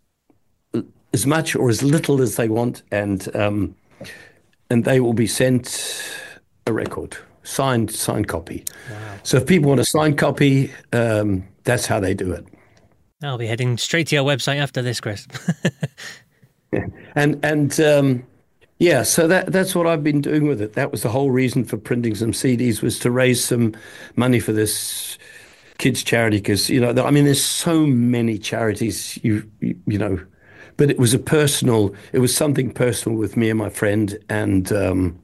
as much or as little as they want, and um, and they will be sent a record, signed signed copy. Wow. So if people want a signed copy, um, that's how they do it. I'll be heading straight to your website after this, Chris. And and um, yeah, so that that's what I've been doing with it. That was the whole reason for printing some C Ds, was to raise some money for this kids charity. Because, you know, I mean, there's so many charities, you, you you know, but it was a personal, it was something personal with me and my friend, and um,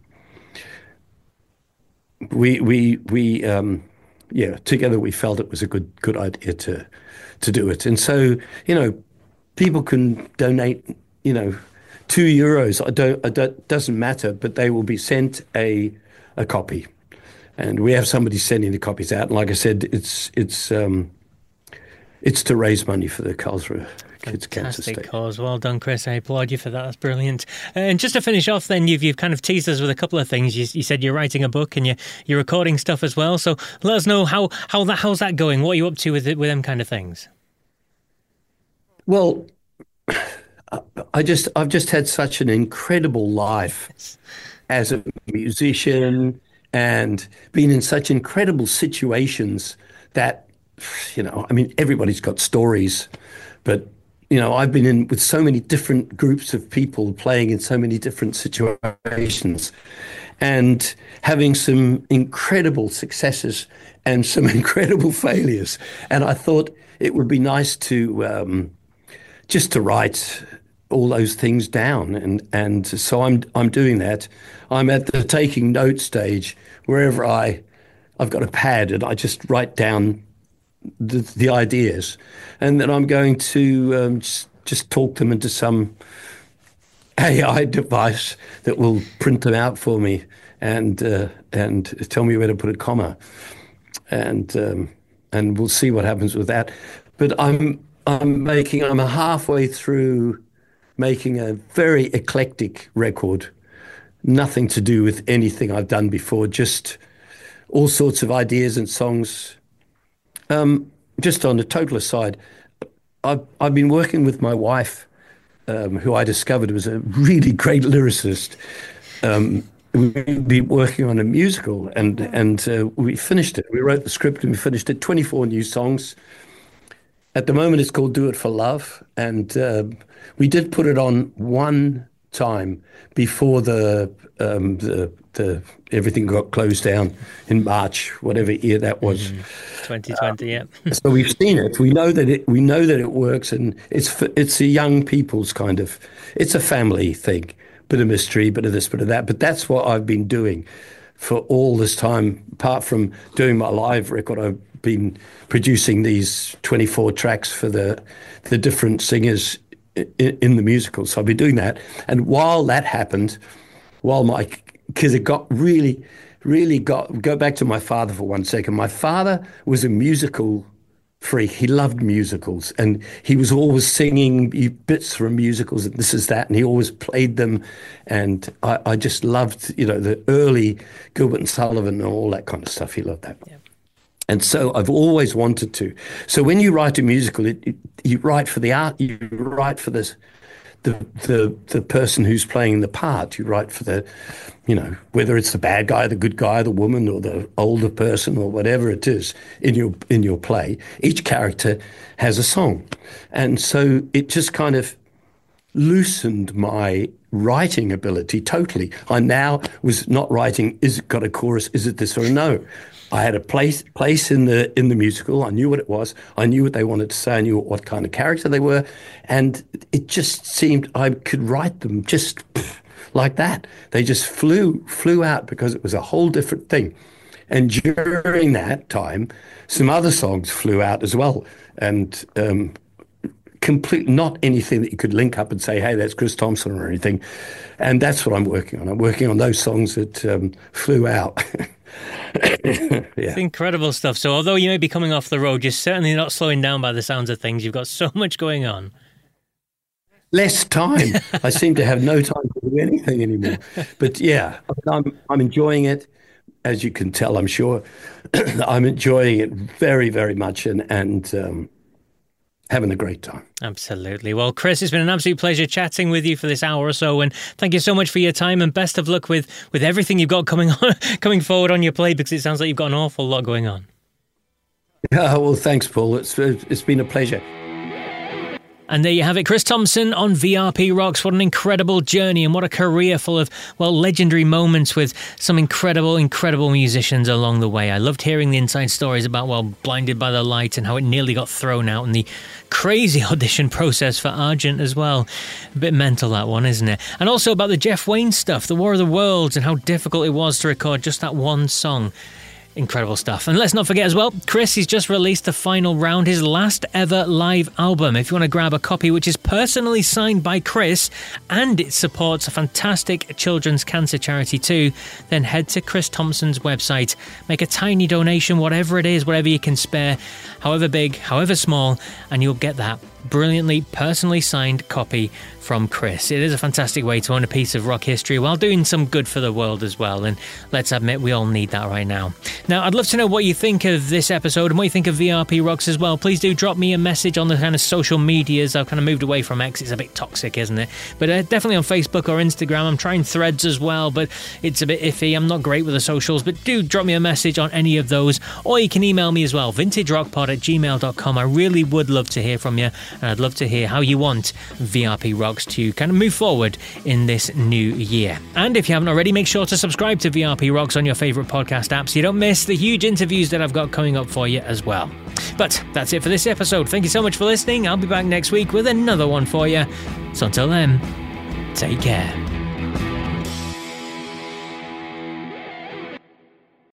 we we we um, yeah, together we felt it was a good good idea to to do it. And so, you know, people can donate, you know, two euros. I don't, I don't, doesn't matter, but they will be sent a a copy. and we have somebody sending the copies out. And like I said, it's it's um, it's to raise money for the Karlsruhe Kids Cancer State. Fantastic cause. Well done, Chris. I applaud you for that. That's brilliant. And just to finish off then, you've you've kind of teased us with a couple of things. You, you said you're writing a book and you, you're recording stuff as well. So let us know how, how that how's that going? What are you up to with it, with them kind of things? Well, I just I've just had such an incredible life as a musician and been in such incredible situations that, you know, I mean, everybody's got stories, but, you know, I've been in with so many different groups of people playing in so many different situations and having some incredible successes and some incredible failures. And I thought it would be nice to um, just to write all those things down, and and so I'm I'm doing that. I'm at the taking note stage wherever I I've got a pad and I just write down the the ideas, and then I'm going to um, just, just talk them into some A I device that will print them out for me and uh, and tell me where to put a comma, and um, and we'll see what happens with that. But I'm I'm making I'm halfway through making a very eclectic record, nothing to do with anything I've done before, just all sorts of ideas and songs. Um, just on a total aside, I've, I've been working with my wife, um, who I discovered was a really great lyricist. Um, we've been working on a musical, and, and uh, we finished it. We wrote the script and we finished it, twenty-four new songs. At the moment, it's called Do It for Love, and uh, we did put it on one time before the, um, the the everything got closed down in March, whatever year that was. Mm-hmm. twenty twenty, uh, yeah. So we've seen it. We know that it. We know that it works, and it's for, it's a young people's kind of. It's a family thing, bit of mystery, bit of this, bit of that. But that's what I've been doing for all this time. Apart from doing my live record, I've been producing these twenty-four tracks for the the different singers in, in the musical. So I've been doing that. And while that happened, while my kids it got really, really got, go back to my father for one second. My father was a musical freak. He loved musicals, and he was always singing bits from musicals and this is that, and he always played them. And I, I just loved, you know, the early Gilbert and Sullivan and all that kind of stuff. He loved that. Yeah. And so I've always wanted to. So when you write a musical, it, it, you write for the art, you write for this, the the the person who's playing the part. You write for the, you know, whether it's the bad guy, the good guy, the woman, or the older person, or whatever it is in your in your play. Each character has a song, and so it just kind of loosened my writing ability totally. I now was not writing, is it got a chorus, is it this or no? I had a place place in the in the musical. I knew what it was. I knew what they wanted to say. I knew what kind of character they were. And it just seemed I could write them just like that. They just flew flew out because it was a whole different thing. And during that time, some other songs flew out as well. And um, complete, not anything that you could link up and say, hey, that's Chris Thompson or anything. And that's what I'm working on. I'm working on those songs that um, flew out. Yeah. It's incredible stuff. So although you may be coming off the road, you're certainly not slowing down by the sounds of things. You've got so much going on. Less time. I seem to have no time to do anything anymore. But yeah, I'm I'm enjoying it. As you can tell, I'm sure. I'm enjoying it very, very much, and and um, having a great time. Absolutely. Well, Chris, it's been an absolute pleasure chatting with you for this hour or so, and thank you so much for your time, and best of luck with, with everything you've got coming on, coming forward on your play, because it sounds like you've got an awful lot going on. Yeah, well, thanks, Paul. It's it's been a pleasure. And there you have it, Chris Thompson on V R P Rocks. What an incredible journey, and what a career full of, well, legendary moments with some incredible, incredible musicians along the way. I loved hearing the inside stories about, well, Blinded by the Light and how it nearly got thrown out, and the crazy audition process for Argent as well. A bit mental, that one, isn't it? And also about the Jeff Wayne stuff, the War of the Worlds, and how difficult it was to record just that one song. Incredible stuff. And let's not forget as well, Chris, he's just released the final round, his last ever live album. If you want to grab a copy, which is personally signed by Chris, and it supports a fantastic children's cancer charity too, then head to Chris Thompson's website, make a tiny donation, whatever it is, whatever you can spare, however big, however small, and you'll get that brilliantly personally signed copy from Chris. It is a fantastic way to own a piece of rock history while doing some good for the world as well, and let's admit we all need that right now. Now, I'd love to know what you think of this episode and what you think of V R P Rocks as well. Please do drop me a message on the kind of social medias. I've kind of moved away from X. It's a bit toxic, isn't it? But uh, definitely on Facebook or Instagram. I'm trying Threads as well, but it's a bit iffy. I'm not great with the socials, but do drop me a message on any of those, or you can email me as well, vintage rock pod at gmail dot com. I really would love to hear from you, and I'd love to hear how you want V R P Rocks to kind of move forward in this new year. And if you haven't already, make sure to subscribe to V R P Rocks on your favourite podcast app so you don't miss the huge interviews that I've got coming up for you as well. But that's it for this episode. Thank you so much for listening. I'll be back next week with another one for you. So until then, take care.